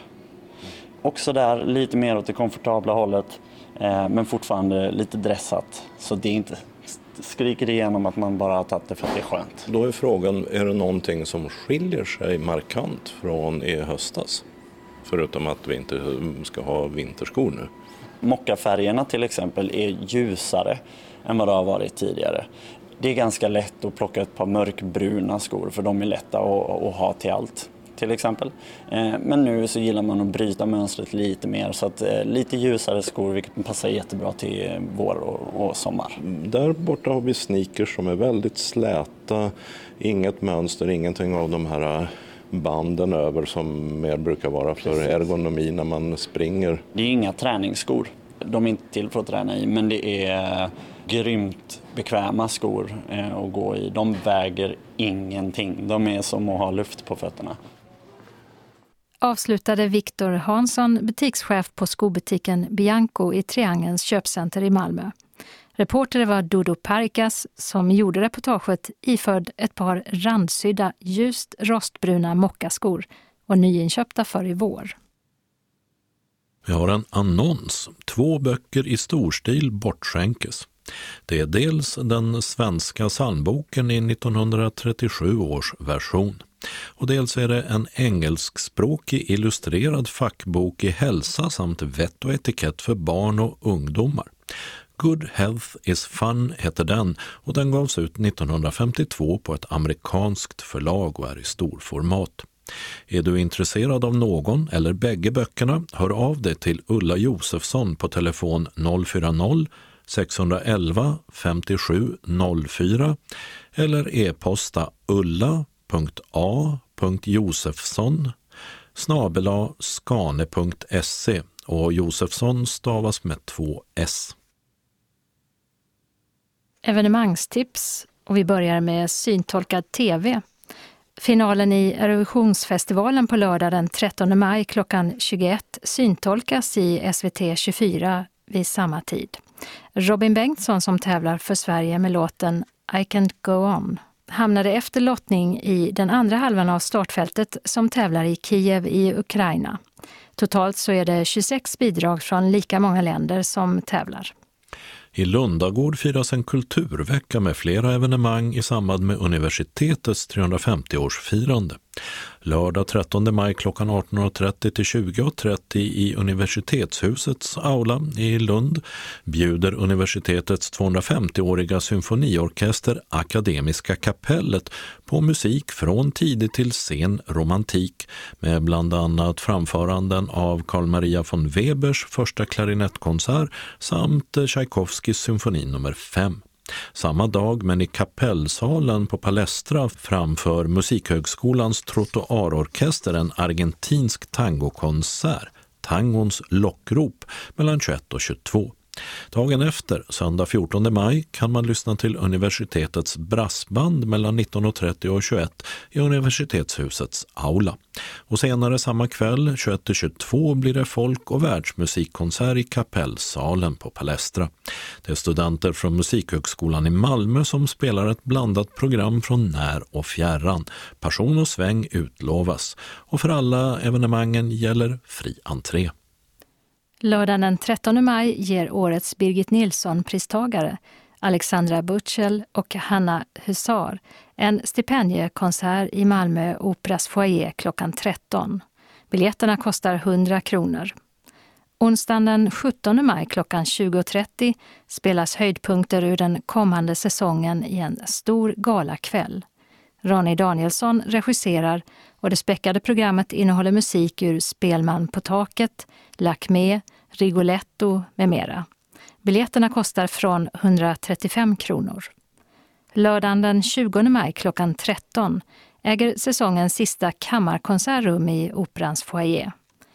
Också där lite mer åt det komfortabla hållet, men fortfarande lite dressat. Så det är inte... skriker igenom att man bara har tagit det för att det är skönt. Då är frågan, är det någonting som skiljer sig markant från i höstas? Förutom att vi inte ska ha vinterskor nu. Mockafärgerna till exempel är ljusare än vad det har varit tidigare. Det är ganska lätt att plocka ett par mörkbruna skor för de är lätta att ha till allt. Till exempel. Men nu så gillar man att bryta mönstret lite mer, så att lite ljusare skor, vilket passar jättebra till vår och sommar. Där borta har vi sneakers som är väldigt släta, inget mönster, ingenting av de här banden över som mer brukar vara för ergonomi när man springer. Det är inga träningsskor. De är inte till för att träna i, men det är grymt bekväma skor att gå i. De väger ingenting. De är som att ha luft på fötterna. avslutade Viktor Hansson, butikschef på skobutiken Bianco i Triangelns köpcenter i Malmö. Reporter var Dodo Parikas som gjorde reportaget iförd ett par randsydda, ljust rostbruna mockaskor och nyinköpta för i vår. Vi har en annons. 2 böcker i storstil bortskänkes. Det är dels den svenska psalmboken i 1937 års version. Och dels är det en engelskspråkig illustrerad fackbok i hälsa samt vett och etikett för barn och ungdomar. Good Health is Fun heter den och den gavs ut 1952 på ett amerikanskt förlag och är i storformat. Är du intresserad av någon eller bägge böckerna, hör av dig till Ulla Josefsson på telefon 040 611 57 04 eller e-posta ulla.a.josefsson@skane.se och Josefsson stavas med 2 S. Evenemangstips och vi börjar med syntolkad TV. Finalen i Eurovisionsfestivalen på lördag den 13 maj klockan 21 syntolkas i SVT 24 vid samma tid. Robin Bengtsson som tävlar för Sverige med låten I Can't Go On hamnade efter lottning i den andra halvan av startfältet som tävlar i Kiev i Ukraina. Totalt så är det 26 bidrag från lika många länder som tävlar. I Lundagård firas en kulturvecka med flera evenemang i samband med universitetets 350-årsfirande. Lördag 13 maj klockan 18.30 till 20.30 i universitetshusets aula i Lund bjuder universitetets 250-åriga symfoniorkester Akademiska kapellet på musik från tidig till sen romantik med bland annat framföranden av Carl Maria von Webers första klarinettkonsert samt Tchaikovskys symfoni nummer 5. Samma dag men i kapellsalen på Palestra framför Musikhögskolans trottoarorkester en argentinsk tangokonsert, Tangons lockrop, mellan 21 och 22. Dagen efter, söndag 14 maj, kan man lyssna till universitetets brassband mellan 19.30 och 21 i universitetshusets aula. Och senare samma kväll, 21-22, blir det folk- och världsmusikkonsert i kapellsalen på Palestra. Det är studenter från Musikhögskolan i Malmö som spelar ett blandat program från när och fjärran. Passion och sväng utlovas. Och för alla evenemangen gäller fri entré. Lördagen den 13 maj ger årets Birgit Nilsson-pristagare Alexandra Butchel och Hanna Husar en stipendiekonsert i Malmö Operas foyer klockan 13. Biljetterna kostar 100 kronor. Onsdagen den 17 maj klockan 20.30 spelas höjdpunkter ur den kommande säsongen i en stor galakväll. Ronny Danielsson regisserar och det späckade programmet innehåller musik ur Spelman på taket, Lacmé, Rigoletto med mera. Biljetterna kostar från 135 kronor. Lördagen den 20 maj klockan 13 äger säsongens sista kammarkonsertrum i Operans foyer.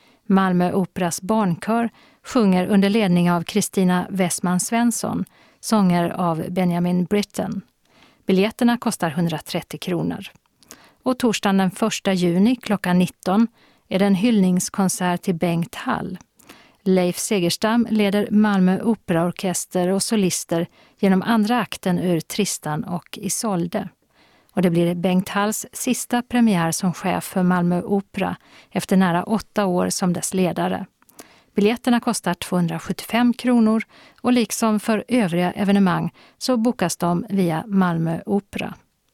Malmö Operas barnkör sjunger under ledning av Kristina Westman Svensson, sånger av Benjamin Britten. Biljetterna kostar 130 kronor. Och torsdagen den 1 juni klockan 19 är det en hyllningskonsert till Bengt Hall. Leif Segerstam leder Malmö Operaorkester och solister genom andra akten ur Tristan och Isolde. Och det blir Bengt Halls sista premiär som chef för Malmö Opera efter nära 8 år som dess ledare. Biljetterna kostar 275 kronor och liksom för övriga evenemang så bokas de via Malmö Opera.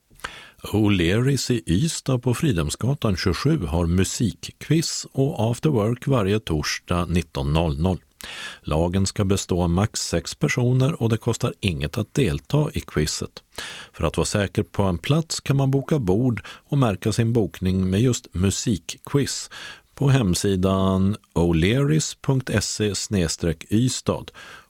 O'Learys i Ystad på Fridhemsgatan 27 har musikquiz och after work varje torsdag 19.00. Lagen ska bestå av max 6 personer och det kostar inget att delta i quizet. För att vara säker på en plats kan man boka bord och märka sin bokning med just musikquiz på hemsidan olearys.se/ystad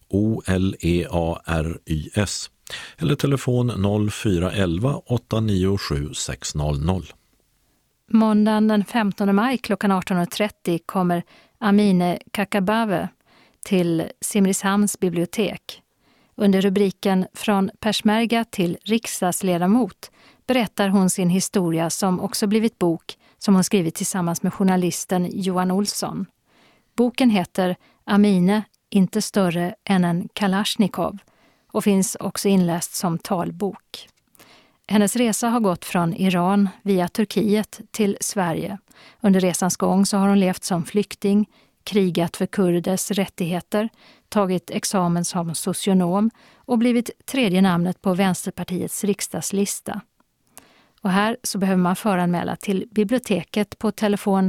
OLEARYS eller telefon 0411 897 600. Måndagen den 15 maj klockan 18.30 kommer Amine Kakabave till Simrishamns bibliotek. Under rubriken Från persmärga till riksdagsledamot berättar hon sin historia som också blivit bok som hon skrivit tillsammans med journalisten Johan Olsson. Boken heter Amine, inte större än en Kalashnikov och finns också inläst som talbok. Hennes resa har gått från Iran via Turkiet till Sverige. Under resans gång så har hon levt som flykting, krigat för kurders rättigheter, tagit examen som socionom och blivit tredje namnet på Vänsterpartiets riksdagslista. Och här så behöver man föranmäla till biblioteket på telefon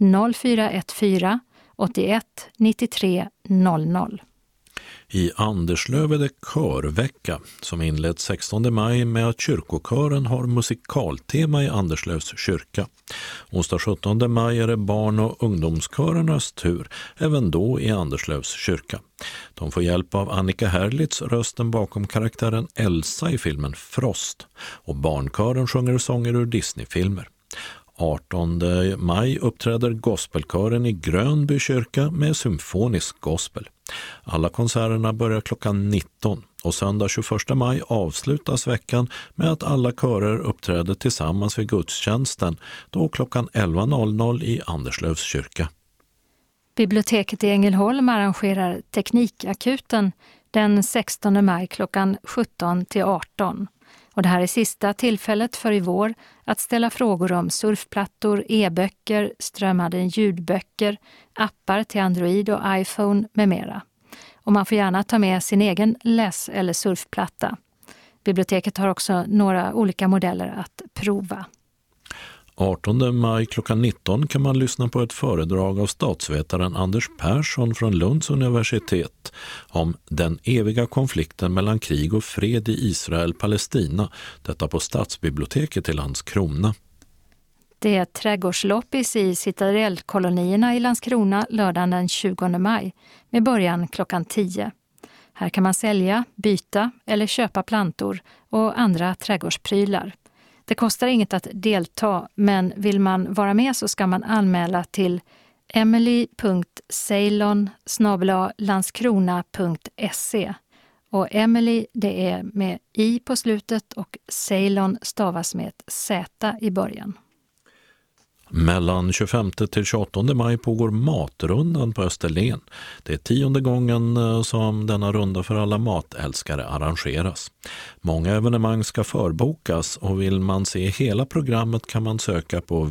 0414 81 93 00. I Anderslöv är det körvecka som inleds 16 maj med att kyrkokören har musikaltema i Anderslövs kyrka. Onsdag 17 maj är det barn- och ungdomskörernas tur, även då i Anderslövs kyrka. De får hjälp av Annika Herlitz, rösten bakom karaktären Elsa i filmen Frost, och barnkören sjunger sånger ur Disney-filmer. 18 maj uppträder gospelkören i Grönby kyrka med symfonisk gospel. Alla konserterna börjar klockan 19 och söndag 21 maj avslutas veckan med att alla körer uppträder tillsammans vid gudstjänsten, då klockan 11.00 i Anderslövs kyrka. Biblioteket i Ängelholm arrangerar Teknikakuten den 16 maj klockan 17 till 18. Och det här är sista tillfället för i vår att ställa frågor om surfplattor, e-böcker, strömmade ljudböcker, appar till Android och iPhone med mera. Och man får gärna ta med sin egen läs- eller surfplatta. Biblioteket har också några olika modeller att prova. 18 maj klockan 19 kan man lyssna på ett föredrag av statsvetaren Anders Persson från Lunds universitet om den eviga konflikten mellan krig och fred i Israel-Palestina, detta på Stadsbiblioteket i Landskrona. Det är trädgårdsloppis i citadellkolonierna i Landskrona lördagen den 20 maj med början klockan 10. Här kan man sälja, byta eller köpa plantor och andra trädgårdsprylar. Det kostar inget att delta, men vill man vara med så ska man anmäla till emily.ceylon@landskrona.se. Och Emily, det är med i på slutet och Ceylon stavas med ett Z i början. Mellan 25 till 28 maj pågår matrundan på Österlen. Det är 10:e gången som denna runda för alla matälskare arrangeras. Många evenemang ska förbokas och vill man se hela programmet kan man söka på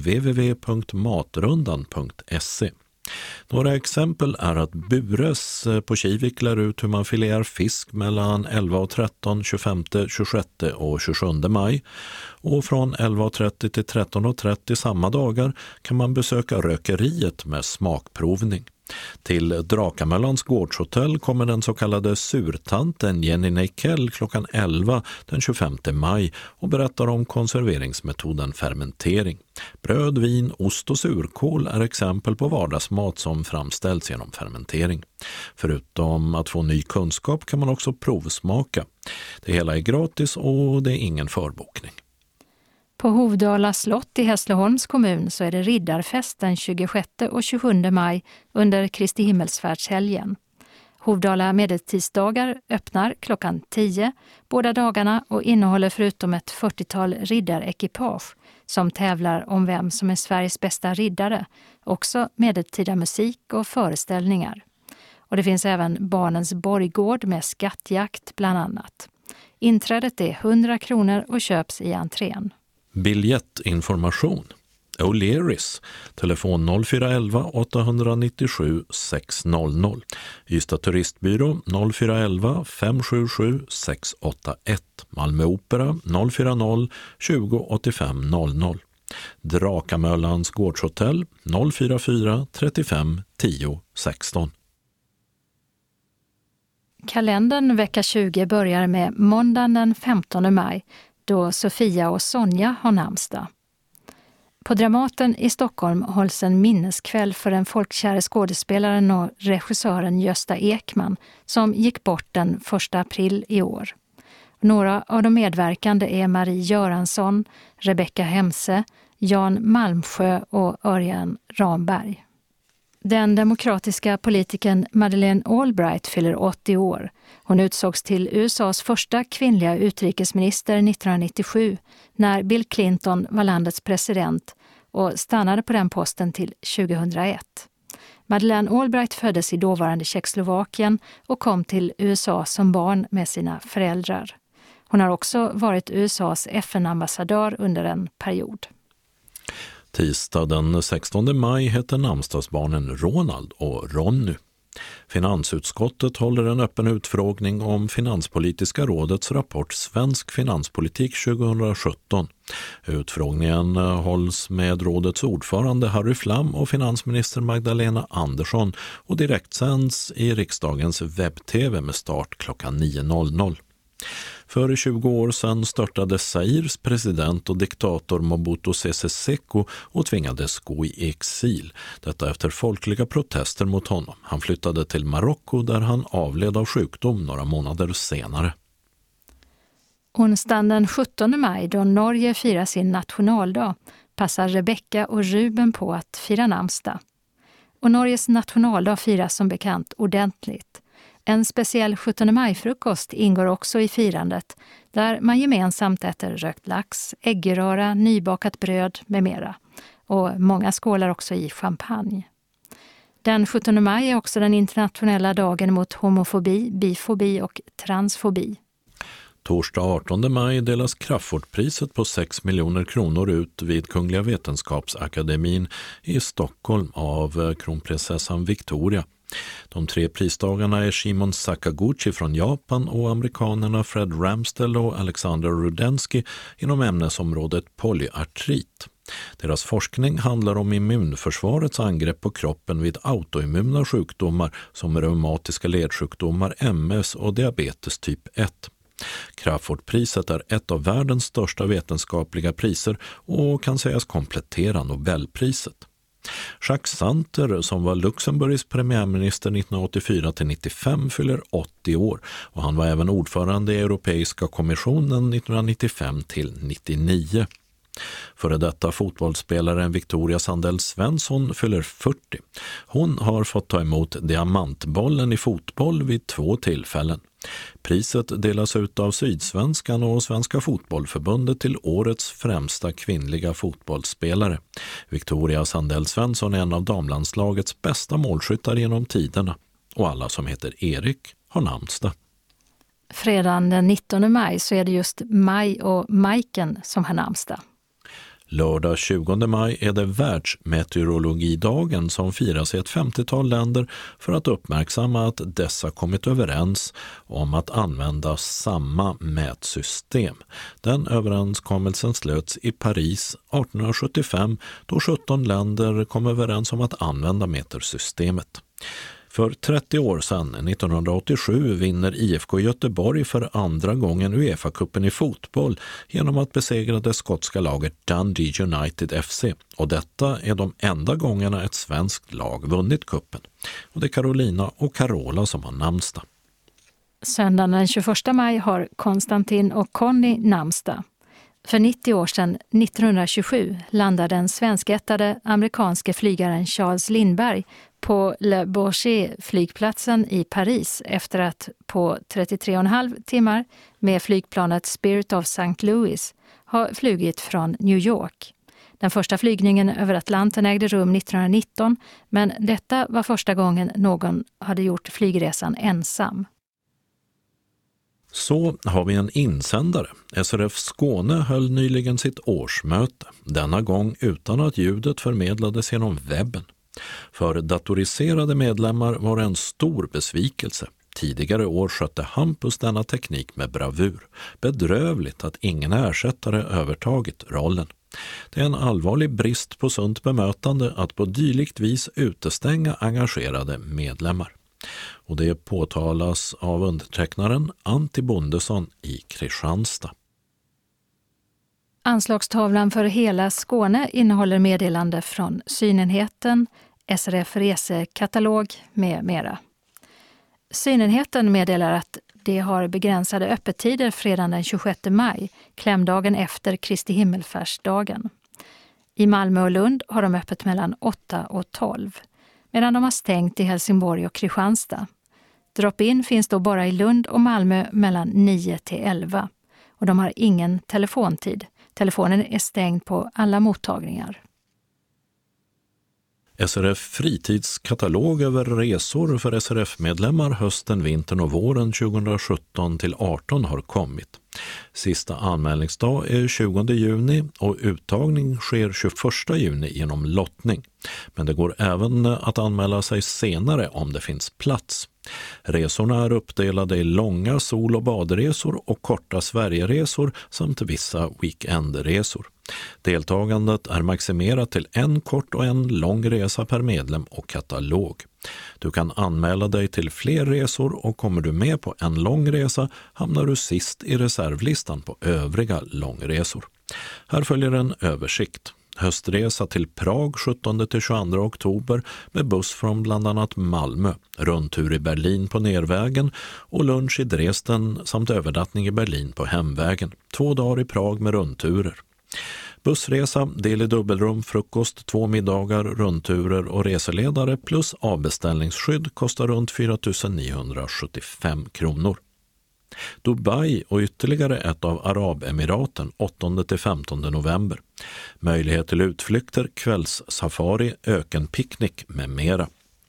www.matrundan.se. Några exempel är att Bures på Kivik lär ut hur man filerar fisk mellan 11.13, 25, 26 och 27 maj. Och från 11.30 till 13.30 samma dagar kan man besöka rökeriet med smakprovning. Till Drakamöllans gårdshotell kommer den så kallade surtanten Jenny Neikell klockan 11 den 25 maj och berättar om konserveringsmetoden fermentering. Bröd, vin, ost och surkål är exempel på vardagsmat som framställs genom fermentering. Förutom att få ny kunskap kan man också provsmaka. Det hela är gratis och det är ingen förbokning. På Hovdala slott i Hässleholms kommun så är det riddarfest den 26 och 27 maj under Kristi himmelsfärdshelgen. Hovdala medeltidsdagar öppnar klockan 10 båda dagarna och innehåller förutom ett 40-tal riddarekipage som tävlar om vem som är Sveriges bästa riddare också medeltida musik och föreställningar. Och det finns även Barnens borggård med skattjakt bland annat. Inträdet är 100 kronor och köps i entrén. Biljettinformation. O'Learys, telefon 0411 897 600. Ystad turistbyrå 0411 577 681. Malmö Opera 040 20 85 00. Drakamöllans gårdshotell 044 35 10 16. Kalendern vecka 20 börjar med måndagen den 15 maj då Sofia och Sonja har namnsdag. På Dramaten i Stockholm hålls en minneskväll för den folkkäre skådespelaren och regissören Gösta Ekman som gick bort den 1 april i år. Några av de medverkande är Marie Göransson, Rebecca Hemse, Jan Malmsjö och Örjan Ramberg. Den demokratiska politikern Madeleine Albright fyller 80 år. Hon utsågs till USAs första kvinnliga utrikesminister 1997 när Bill Clinton var landets president och stannade på den posten till 2001. Madeleine Albright föddes i dåvarande Tjeckoslovakien och kom till USA som barn med sina föräldrar. Hon har också varit USAs FN-ambassadör under en period. Tisdag den 16 maj heter namnsdagsbarnen Ronald och Ronny. Finansutskottet håller en öppen utfrågning om Finanspolitiska rådets rapport Svensk finanspolitik 2017. Utfrågningen hålls med rådets ordförande Harry Flam och finansminister Magdalena Andersson och direktsänds i riksdagens webb-tv med start klockan 9.00. För 20 år sedan störtade Zaires president och diktator Mobutu Sese Seko och tvingades gå i exil. Detta efter folkliga protester mot honom. Han flyttade till Marocko där han avled av sjukdom några månader senare. Onsdagen den 17 maj då Norge firar sin nationaldag passar Rebecka och Ruben på att fira namnsdag. Och Norges nationaldag firas som bekant ordentligt. En speciell 17 maj-frukost ingår också i firandet där man gemensamt äter rökt lax, äggröra, nybakat bröd med mera. Och många skålar också i champagne. Den 17 maj är också den internationella dagen mot homofobi, bifobi och transfobi. Torsdag 18 maj delas Crafoordpriset på 6 miljoner kronor ut vid Kungliga Vetenskapsakademin i Stockholm av kronprinsessan Victoria. De 3 pristagarna är Shimon Sakaguchi från Japan och amerikanerna Fred Ramsdell och Alexander Rudensky inom ämnesområdet polyartrit. Deras forskning handlar om immunförsvarets angrepp på kroppen vid autoimmuna sjukdomar som reumatiska ledsjukdomar, MS och diabetes typ 1. Crafoordpriset är ett av världens största vetenskapliga priser och kan sägas komplettera Nobelpriset. Jacques Santer, som var Luxemburgs premiärminister 1984-95, fyller 80 år och han var även ordförande i Europeiska kommissionen 1995-99. Före detta fotbollsspelaren Victoria Sandell Svensson fyller 40. Hon har fått ta emot diamantbollen i fotboll vid 2 tillfällen. Priset delas ut av Sydsvenskan och Svenska fotbollförbundet till årets främsta kvinnliga fotbollsspelare. Victoria Sandell Svensson är en av damlandslagets bästa målskyttar genom tiderna och alla som heter Erik har namnsdag. Fredagen den 19 maj så är det just Maj och Majken som har namnsdag. Lördag 20 maj är det världsmeteorologidagen som firas i ett 50-tal länder för att uppmärksamma att dessa kommit överens om att använda samma mätsystem. Den överenskommelsen slöts i Paris 1875 då 17 länder kom överens om att använda metersystemet. För 30 år sedan, 1987, vinner IFK Göteborg för andra gången UEFA-cupen i fotboll genom att besegra det skotska laget Dundee United FC. Och detta är de enda gångerna ett svenskt lag vunnit cupen. Och det är Carolina och Carola som har namnsdag. Söndagen den 21 maj har Konstantin och Conny namnsdag. För 90 år sedan, 1927, landade den svenskättade amerikanske flygaren Charles Lindbergh på Le Bourget-flygplatsen i Paris efter att på 33,5 timmar med flygplanet Spirit of St. Louis ha flugit från New York. Den första flygningen över Atlanten ägde rum 1919, men detta var första gången någon hade gjort flygresan ensam. Så har vi en insändare. SRF Skåne höll nyligen sitt årsmöte, denna gång utan att ljudet förmedlades genom webben. För datoriserade medlemmar var det en stor besvikelse. Tidigare år skötte Hampus denna teknik med bravur. Bedrövligt att ingen ersättare övertagit rollen. Det är en allvarlig brist på sunt bemötande att på dylikt vis utestänga engagerade medlemmar. Och det påtalas av undertecknaren Antti Bondesson i Kristianstad. Anslagstavlan för hela Skåne innehåller meddelande från synenheten, SRF resekatalog med mera. Synenheten meddelar att det har begränsade öppettider fredagen den 26 maj, klämdagen efter Kristi himmelfärdsdagen. I Malmö och Lund har de öppet mellan 8 och 12, medan de har stängt i Helsingborg och Kristianstad. Drop-in finns då bara i Lund och Malmö mellan 9 till 11 och de har ingen telefontid. Telefonen är stängd på alla mottagningar. SRF fritidskatalog över resor för SRF-medlemmar hösten, vintern och våren 2017-18 har kommit. Sista anmälningsdag är 20 juni och uttagning sker 21 juni genom lottning. Men det går även att anmäla sig senare om det finns plats. Resorna är uppdelade i långa sol- och badresor och korta Sverigeresor samt vissa weekendresor. Deltagandet är maximerat till en kort och en lång resa per medlem och katalog. Du kan anmäla dig till fler resor och kommer du med på en lång resa hamnar du sist i reservlistan på övriga långresor. Här följer en översikt. Höstresa till Prag 17-22 oktober med buss från bland annat Malmö, rundtur i Berlin på nervägen och lunch i Dresden samt övernattning i Berlin på hemvägen. 2 dagar i Prag med rundturer. Bussresa, del i dubbelrum, frukost, 2 middagar, rundturer och reseledare plus avbeställningsskydd kostar runt 4 975 kronor. Dubai och ytterligare ett av Arabemiraten 8-15 november. Möjlighet till utflykter, kvällssafari, ökenpicknick med mera.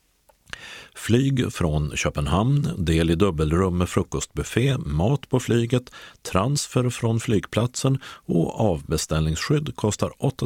Flyg från Köpenhamn, del i dubbelrum med frukostbuffé, mat på flyget, transfer från flygplatsen och avbeställningsskydd kostar 8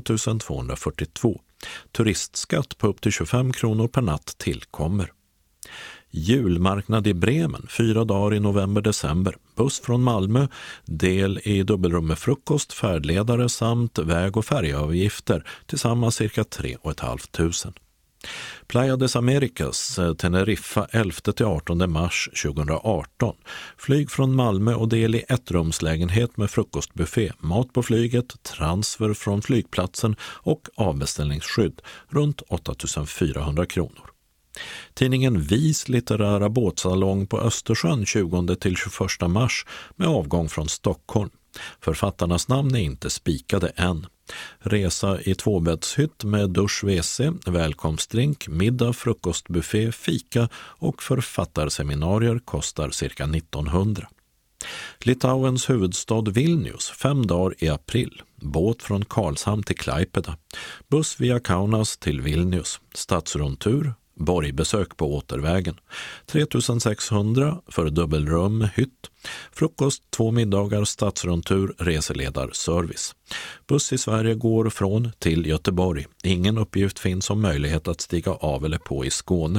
242. Turistskatt på upp till 25 kronor per natt tillkommer. Julmarknad i Bremen 4 dagar i november-december. Buss från Malmö, del i dubbelrum med frukost, färdledare samt väg- och färjeavgifter, tillsammans cirka 3 500. Playa des Americas, Teneriffa 11-18 mars 2018. Flyg från Malmö och del i ettrumslägenhet med frukostbuffé, mat på flyget, transfer från flygplatsen och avbeställningsskydd runt 8 400 kronor. Tidningen Vis litterära båtsalong på Östersjön 20-21 mars med avgång från Stockholm. Författarnas namn är inte spikade än. Resa i 2-bäddshytt med dusch, WC, välkomstdrink, middag, frukostbuffé, fika och författarseminarier kostar cirka 1900. Litauens huvudstad Vilnius 5 dagar i april. Båt från Karlshamn till Klaipeda. Buss via Kaunas till Vilnius. Stadsrundtur. Borgbesök på återvägen. 3 600 för dubbelrum, hytt. Frukost, 2 middagar, stadsrundtur, reseledar-service. Buss i Sverige går från till Göteborg. Ingen uppgift finns om möjlighet att stiga av eller på i Skåne.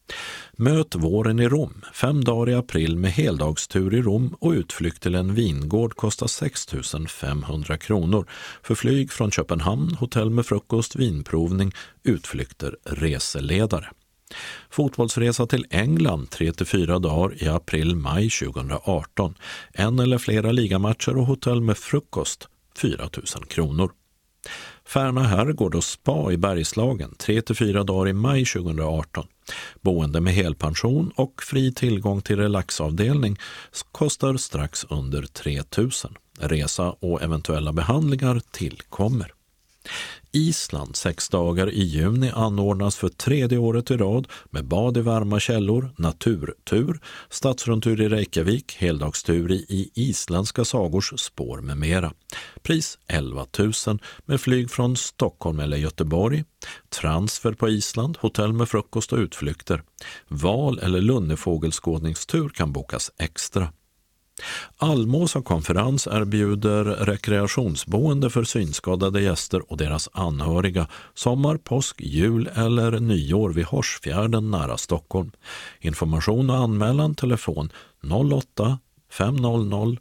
Möt våren i Rom. 5 dagar i april med heldagstur i Rom och utflykt till en vingård kostar 6 500 kronor. För flyg från Köpenhamn, hotell med frukost, vinprovning, utflykter, reseledare. Fotbollsresa till England 3-4 dagar i april-maj 2018. En eller flera ligamatcher och hotell med frukost 4 000 kronor. Färna herrgård och spa i Bergslagen 3-4 dagar i maj 2018. Boende med helpension och fri tillgång till relaxavdelning kostar strax under 3 000. Resa och eventuella behandlingar tillkommer. Island 6 dagar i juni anordnas för 3:e året i rad med bad i varma källor, naturtur, stadsrundtur i Reykjavik, heldagstur i isländska sagors spår med mera. Pris 11 000 med flyg från Stockholm eller Göteborg, transfer på Island, hotell med frukost och utflykter. Val- eller lunnefågelskådningstur kan bokas extra. Almåsa konferens erbjuder rekreationsboende för synskadade gäster och deras anhöriga sommar, påsk, jul eller nyår vid Horsfjärden nära Stockholm. Information och anmälan telefon 08 500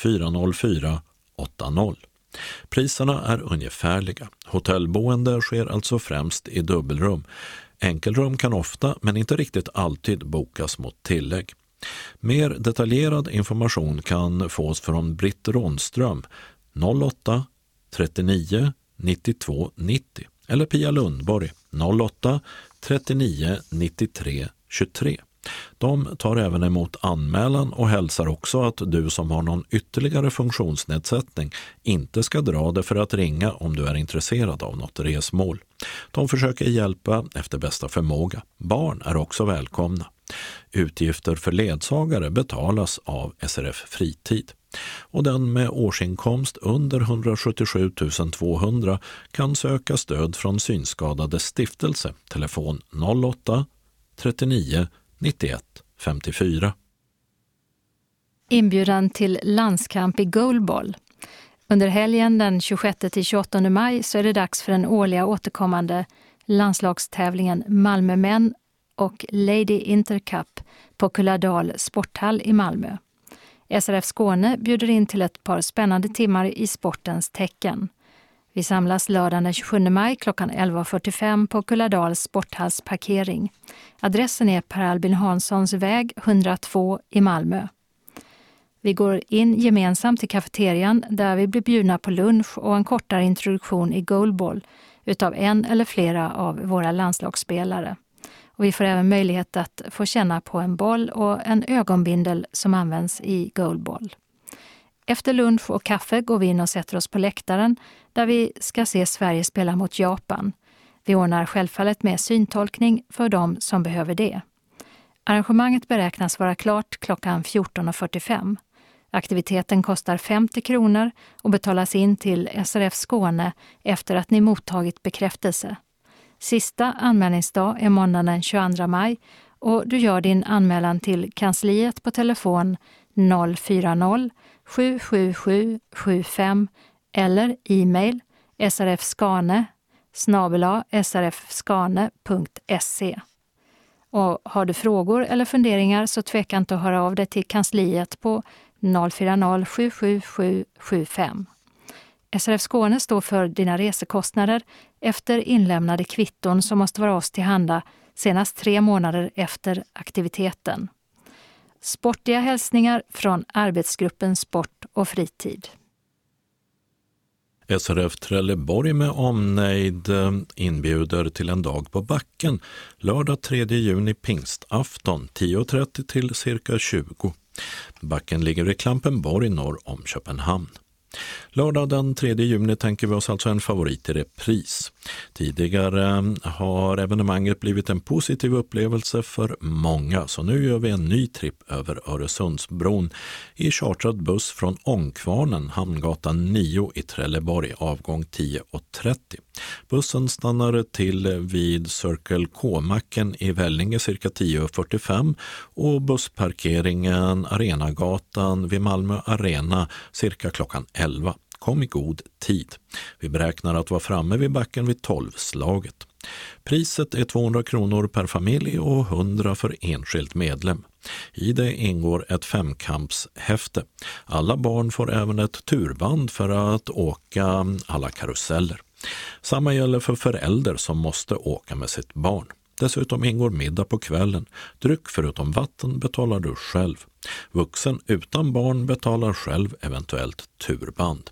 404 80. Priserna är ungefärliga. Hotellboende sker alltså främst i dubbelrum. Enkelrum kan ofta, men inte riktigt alltid, bokas mot tillägg. Mer detaljerad information kan fås från Britt Ronström 08 39 92 90 eller Pia Lundborg 08 39 93 23. De tar även emot anmälan och hälsar också att du som har någon ytterligare funktionsnedsättning inte ska dra det för att ringa om du är intresserad av något resmål. De försöker hjälpa efter bästa förmåga. Barn är också välkomna. Utgifter för ledsagare betalas av SRF Fritid. Och den med årsinkomst under 177 200 kan söka stöd från Synskadades stiftelse. Telefon 08 39 91 54. Inbjudan till landskamp i goalball. Under helgen den 26-28 maj så är det dags för den årliga återkommande landslagstävlingen Malmö Män och Lady Intercup på Kulladal sporthall i Malmö. SRF Skåne bjuder in till ett par spännande timmar i sportens tecken. Vi samlas lördagen den 27 maj klockan 11.45 på Kulladals sporthalls parkering. Adressen är Per Albin Hanssons väg 102 i Malmö. Vi går in gemensamt till kafeterian där vi blir bjudna på lunch och en kortare introduktion i goalball utav en eller flera av våra landslagsspelare. Och vi får även möjlighet att få känna på en boll och en ögonbindel som används i goalball. Efter lunch och kaffe går vi in och sätter oss på läktaren där vi ska se Sverige spela mot Japan. Vi ordnar självfallet med syntolkning för de som behöver det. Arrangemanget beräknas vara klart klockan 14.45. Aktiviteten kostar 50 kronor och betalas in till SRF Skåne efter att ni mottagit bekräftelse. Sista anmälningsdag är måndagen den 22 maj och du gör din anmälan till kansliet på telefon 040 777 75 eller e-mail srfskane@srfskane.se. Och har du frågor eller funderingar så tveka inte att höra av dig till kansliet på 040 777 75. SRF Skåne står för dina resekostnader efter inlämnade kvitton som måste vara oss till handa senast 3 månader efter aktiviteten. Sportiga hälsningar från arbetsgruppen Sport och fritid. SRF Trelleborg med omnejd inbjuder till en dag på backen lördag 3 juni pingstafton 10.30 till cirka 20. Backen ligger i Klampenborg norr om Köpenhamn. Lördag den 3 juni tänker vi oss alltså en favorit i repris. Tidigare har evenemanget blivit en positiv upplevelse för många, så nu gör vi en ny tripp över Öresundsbron i chartrad buss från Ångkvarnen, Hamngatan 9 i Trelleborg, avgång 10.30. Bussen stannar till vid Circle K-macken i Vellinge cirka 10.45 och bussparkeringen Arenagatan vid Malmö Arena cirka klockan 11. Kom i god tid. Vi beräknar att vara framme vid backen vid 12-slaget. Priset är 200 kronor per familj och 100 för enskilt medlem. I det ingår ett 5-kampshäfte. Alla barn får även ett turband för att åka alla karuseller. Samma gäller för förälder som måste åka med sitt barn. Dessutom ingår middag på kvällen. Dryck förutom vatten betalar du själv. Vuxen utan barn betalar själv eventuellt turband.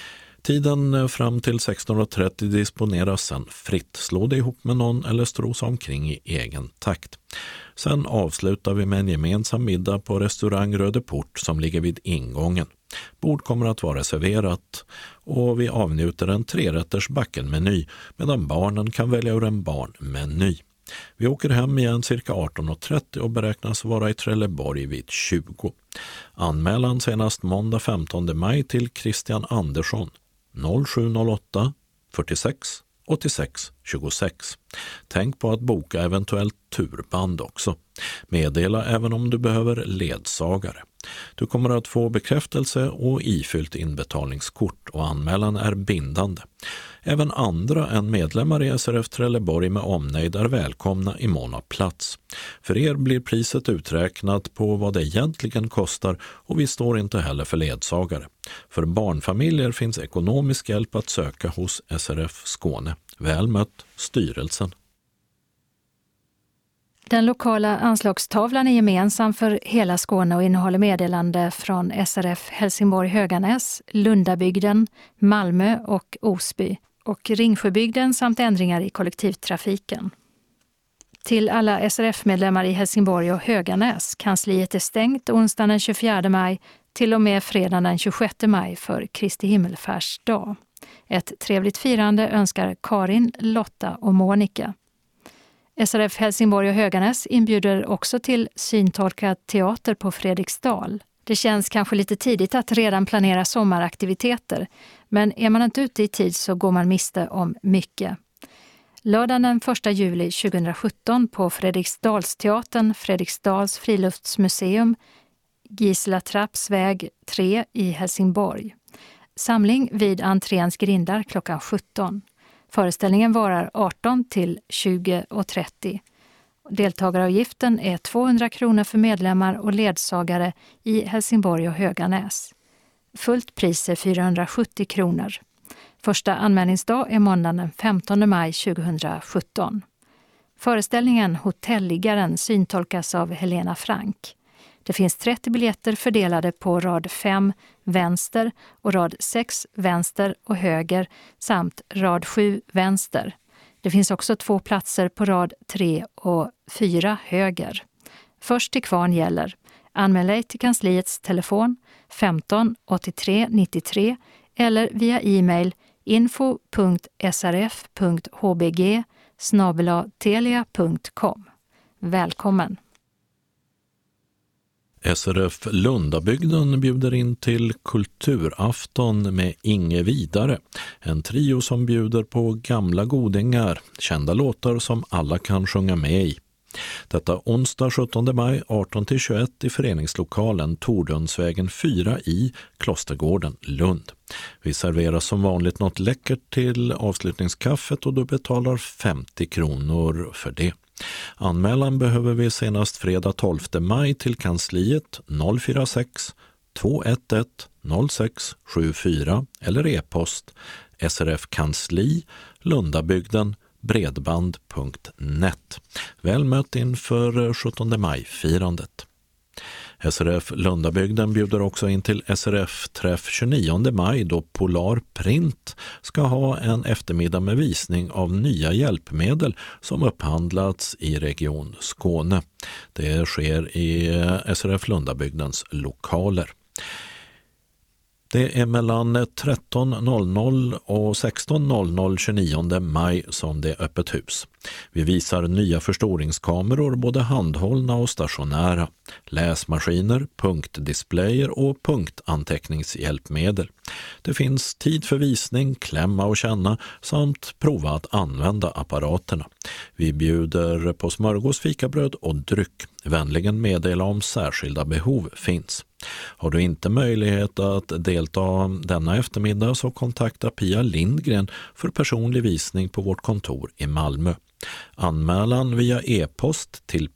Tiden fram till 16.30 disponeras sen fritt. Slå dig ihop med någon eller strosa omkring i egen takt. Sen avslutar vi med en gemensam middag på restaurang Röde Port som ligger vid ingången. Bord kommer att vara reserverat och vi avnjuter en 3-rätters backenmeny medan barnen kan välja ur en barnmeny. Vi åker hem igen cirka 18.30 och beräknas vara i Trelleborg vid 20. Anmälan senast måndag 15 maj till Christian Andersson 0708 46 86 26. Tänk på att boka eventuellt turband också. Meddela även om du behöver ledsagare. Du kommer att få bekräftelse och ifyllt inbetalningskort och anmälan är bindande. Även andra än medlemmar i SRF Trelleborg med omnejd är välkomna i mån av plats. För er blir priset uträknat på vad det egentligen kostar och vi står inte heller för ledsagare. För barnfamiljer finns ekonomisk hjälp att söka hos SRF Skåne. Väl mött, styrelsen. Den lokala anslagstavlan är gemensam för hela Skåne och innehåller meddelande från SRF Helsingborg Höganäs, Lundabygden, Malmö och Osby och Ringsjöbygden samt ändringar i kollektivtrafiken. Till alla SRF-medlemmar i Helsingborg och Höganäs, kansliet är stängt onsdagen den 24 maj till och med fredagen den 26 maj för Kristi himmelfärdsdag. Ett trevligt firande önskar Karin, Lotta och Monica. SRF Helsingborg och Höganäs inbjuder också till syntolkad teater på Fredriksdal. Det känns kanske lite tidigt att redan planera sommaraktiviteter, men är man inte ute i tid så går man miste om mycket. Lördagen den 1 juli 2017 på Fredriksdalsteatern, Fredriksdals friluftsmuseum, Gisela Trapps väg 3 i Helsingborg. Samling vid entréns grindar klockan 17. Föreställningen varar 18 till 20:30. Deltagaravgiften är 200 kronor för medlemmar och ledsagare i Helsingborg och Höganäs. Fullt pris är 470 kronor. Första anmälningsdag är måndagen den 15 maj 2017. Föreställningen Hotelliggaren syntolkas av Helena Frank. Det finns 30 biljetter fördelade på rad 5 vänster och rad 6 vänster och höger samt rad 7 vänster. Det finns också 2 platser på rad 3 och 4 höger. Först till kvarn gäller. Anmäl dig till kansliets telefon 15 83 93 eller via e-mail info.srf.hbg@telia.com. Välkommen! SRF Lundabygden bjuder in till kulturafton med Inge Vidare. En trio som bjuder på gamla godingar, kända låtar som alla kan sjunga med i. Detta onsdag 17 maj 18-21 i föreningslokalen Tordönsvägen 4 i Klostergården, Lund. Vi serverar som vanligt något läckert till avslutningskaffet och du betalar 50 kronor för det. Anmälan behöver vi senast fredag 12 maj till kansliet 046 211 0674 eller e-post srfkansli Lundabygden bredband.net. Väl mött inför 17 maj-firandet. SRF Lundabygden bjuder också in till SRF-träff 29 maj då Polar Print ska ha en eftermiddag med visning av nya hjälpmedel som upphandlats i Region Skåne. Det sker i SRF Lundabygdens lokaler. Det är mellan 13.00 och 16.00 29 maj som det är öppet hus. Vi visar nya förstoringskameror, både handhållna och stationära, läsmaskiner, punktdisplayer och punktanteckningshjälpmedel. Det finns tid för visning, klämma och känna samt prova att använda apparaterna. Vi bjuder på smörgås, fikabröd och dryck. Vänligen meddela om särskilda behov finns. Har du inte möjlighet att delta denna eftermiddag så kontakta Pia Lindgren för personlig visning på vårt kontor i Malmö. Anmälan via e-post till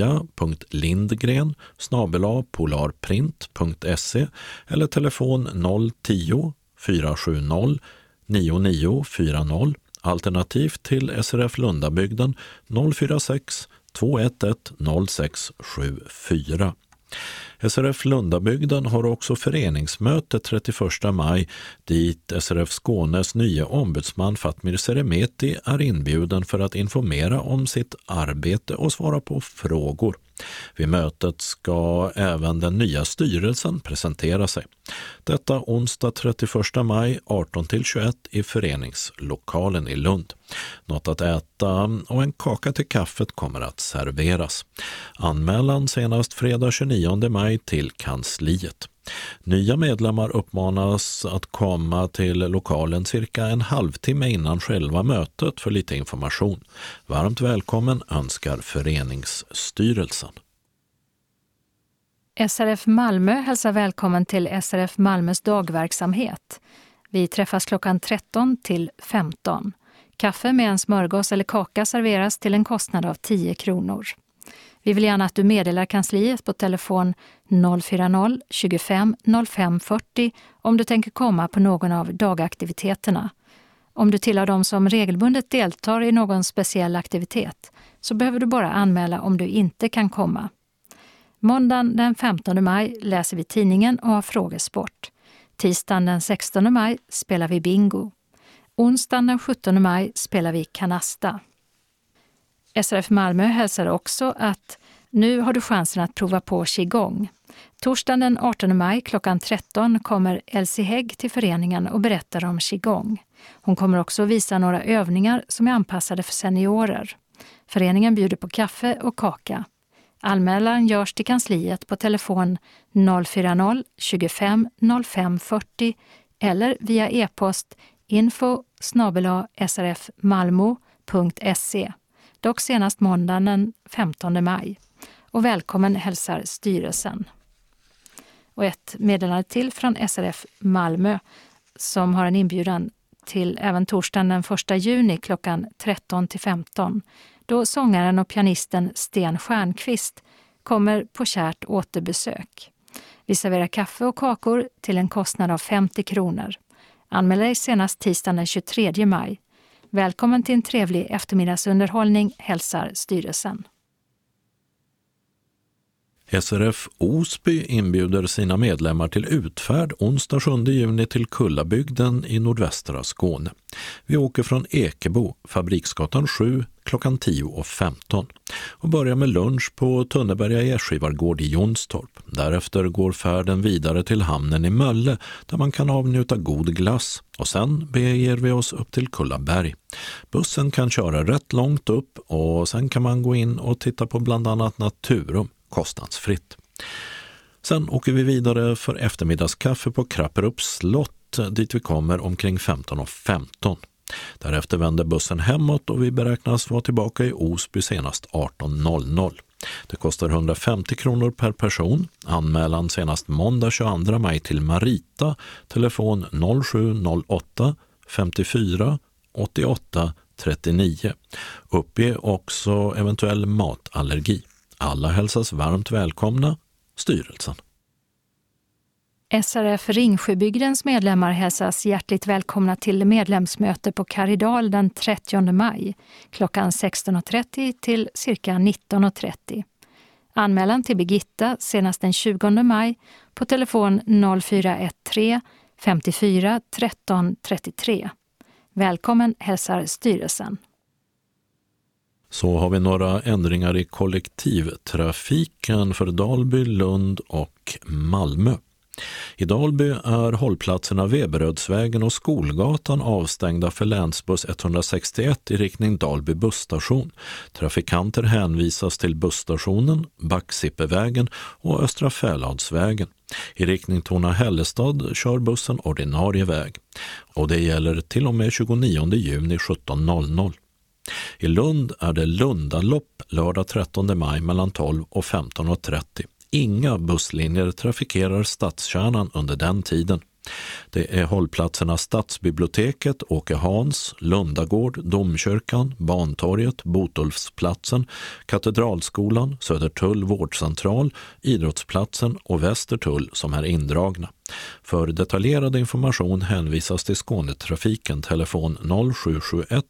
pia.lindgren@polarprint.se eller telefon 010 470 9940 alternativt till SRF Lundabygden 046 211 0674. SRF Lundabygden har också föreningsmöte 31 maj dit SRF Skånes nya ombudsman Fatmir Seremeti är inbjuden för att informera om sitt arbete och svara på frågor. Vid mötet ska även den nya styrelsen presentera sig. Detta onsdag 31 maj 18-21 i föreningslokalen i Lund. Något att äta och en kaka till kaffet kommer att serveras. Anmälan senast fredag 29 maj till kansliet. Nya medlemmar uppmanas att komma till lokalen cirka en halvtimme innan själva mötet för lite information. Varmt välkommen önskar föreningsstyrelsen. SRF Malmö hälsar välkommen till SRF Malmös dagverksamhet. Vi träffas klockan 13 till 15. Kaffe med en smörgås eller kaka serveras till en kostnad av 10 kronor. Vi vill gärna att du meddelar kansliet på telefon 040 25 05 40 om du tänker komma på någon av dagaktiviteterna. Om du tillhör de som regelbundet deltar i någon speciell aktivitet så behöver du bara anmäla om du inte kan komma. Måndagen den 15 maj läser vi tidningen och har frågesport. Tisdagen den 16 maj spelar vi bingo. Onsdagen den 17 maj spelar vi kanasta. SRF Malmö hälsar också att nu har du chansen att prova på qigong. Torsdagen den 18 maj klockan 13 kommer Elsie Hägg till föreningen och berättar om qigong. Hon kommer också visa några övningar som är anpassade för seniorer. Föreningen bjuder på kaffe och kaka. Anmälan görs till kansliet på telefon 040 25 05 40 eller via e-post info@srfmalmo.se. Dock senast måndagen den 15 maj. Och välkommen hälsar styrelsen. Och ett meddelande till från SRF Malmö som har en inbjudan till även torsdagen den 1 juni klockan 13-15. Då sångaren och pianisten Sten Stjernqvist kommer på kärt återbesök. Vi serverar kaffe och kakor till en kostnad av 50 kronor. Anmäl dig senast tisdagen den 23 maj. Välkommen till en trevlig eftermiddagsunderhållning, hälsar styrelsen. SRF Osby inbjuder sina medlemmar till utfärd onsdag 7 juni till Kullabygden i nordvästra Skåne. Vi åker från Ekebo, Fabriksgatan 7, klockan 10:15 och börjar med lunch på Tunneberga gästgivargård i Jonstorp. Därefter går färden vidare till hamnen i Mölle där man kan avnjuta god glass och sen beger vi oss upp till Kullaberg. Bussen kan köra rätt långt upp och sen kan man gå in och titta på bland annat Naturum kostnadsfritt. Sen åker vi vidare för eftermiddagskaffe på Krapperups slott dit vi kommer omkring 15:15. Därefter vänder bussen hemåt och vi beräknas vara tillbaka i Osby senast 18:00. Det kostar 150 kronor per person. Anmälan senast måndag 22 maj till Marita, telefon 0708 54 88 39. Uppge också eventuell matallergi. Alla hälsas varmt välkomna, styrelsen. SRF Ringsjöbygdens medlemmar hälsas hjärtligt välkomna till medlemsmöte på Karidal den 30 maj klockan 16:30 till cirka 19:30. Anmälan till Birgitta senast den 20 maj på telefon 0413 54 13 33. Välkommen hälsar styrelsen. Så har vi några ändringar i kollektivtrafiken för Dalby, Lund och Malmö. I Dalby är hållplatserna Veberödsvägen och Skolgatan avstängda för länsbuss 161 i riktning Dalby busstation. Trafikanter hänvisas till busstationen, Backsippevägen och Östra Fäladsvägen. I riktning Torna-Hällestad kör bussen ordinarie väg. Och det gäller till och med 29 juni 17:00. I Lund är det Lundalopp lördag 13 maj mellan 12 och 15:30. Inga busslinjer trafikerar stadskärnan under den tiden. Det är hållplatserna Stadsbiblioteket, Åke Hans, Lundagård, Domkyrkan, Bantorget, Botulfsplatsen, Katedralskolan, Södertull vårdcentral, Idrottsplatsen och Västertull som är indragna. För detaljerad information hänvisas till Skånetrafiken telefon 0771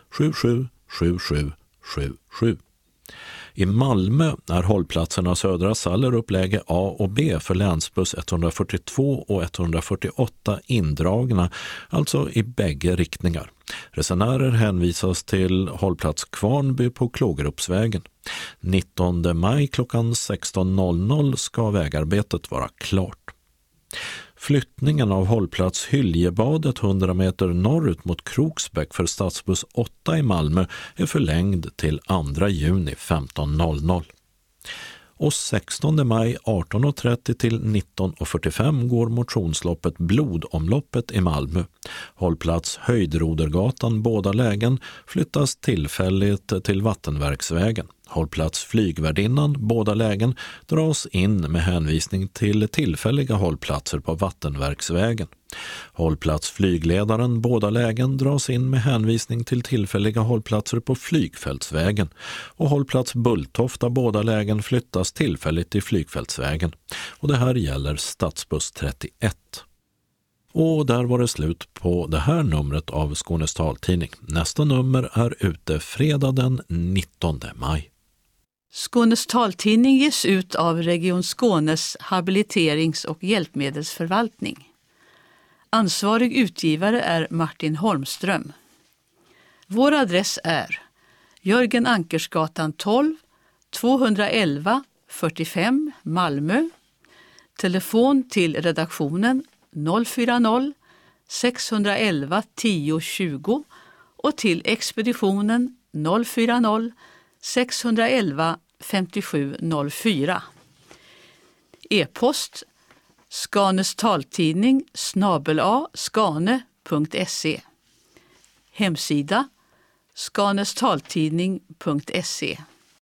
777777. I Malmö är hållplatserna Södra Sallerup läge A och B för länsbuss 142 och 148 indragna, alltså i bägge riktningar. Resenärer hänvisas till hållplats Kvarnby på Klågerupsvägen. 19 maj klockan 16:00 ska vägarbetet vara klart. Flyttningen av hållplats Hyljebadet 100 meter norrut mot Kroksbäck för stadsbuss 8 i Malmö är förlängd till 2 juni 15:00. Och 16 maj 18:30 till 19:45 går motionsloppet Blodomloppet i Malmö. Hållplats Höjdrodergatan båda lägen flyttas tillfälligt till Vattenverksvägen. Hållplats Flygvärdinnan båda lägen dras in med hänvisning till tillfälliga hållplatser på Vattenverksvägen. Hållplats Flygledaren båda lägen dras in med hänvisning till tillfälliga hållplatser på Flygfältsvägen. Och hållplats Bulltofta båda lägen flyttas tillfälligt till Flygfältsvägen. Och det här gäller stadsbuss 31. Och där var det slut på det här numret av Skånes taltidning. Nästa nummer är ute fredag den 19 maj. Skånes taltidning ges ut av Region Skånes habiliterings- och hjälpmedelsförvaltning. Ansvarig utgivare är Martin Holmström. Vår adress är Jörgen Ankersgatan 12, 211 45 Malmö. Telefon till redaktionen 040 611 10 20 och till expeditionen 040 611 5704. E-post Skanes taltidning @skane.se. Hemsida skanestaltidning.se.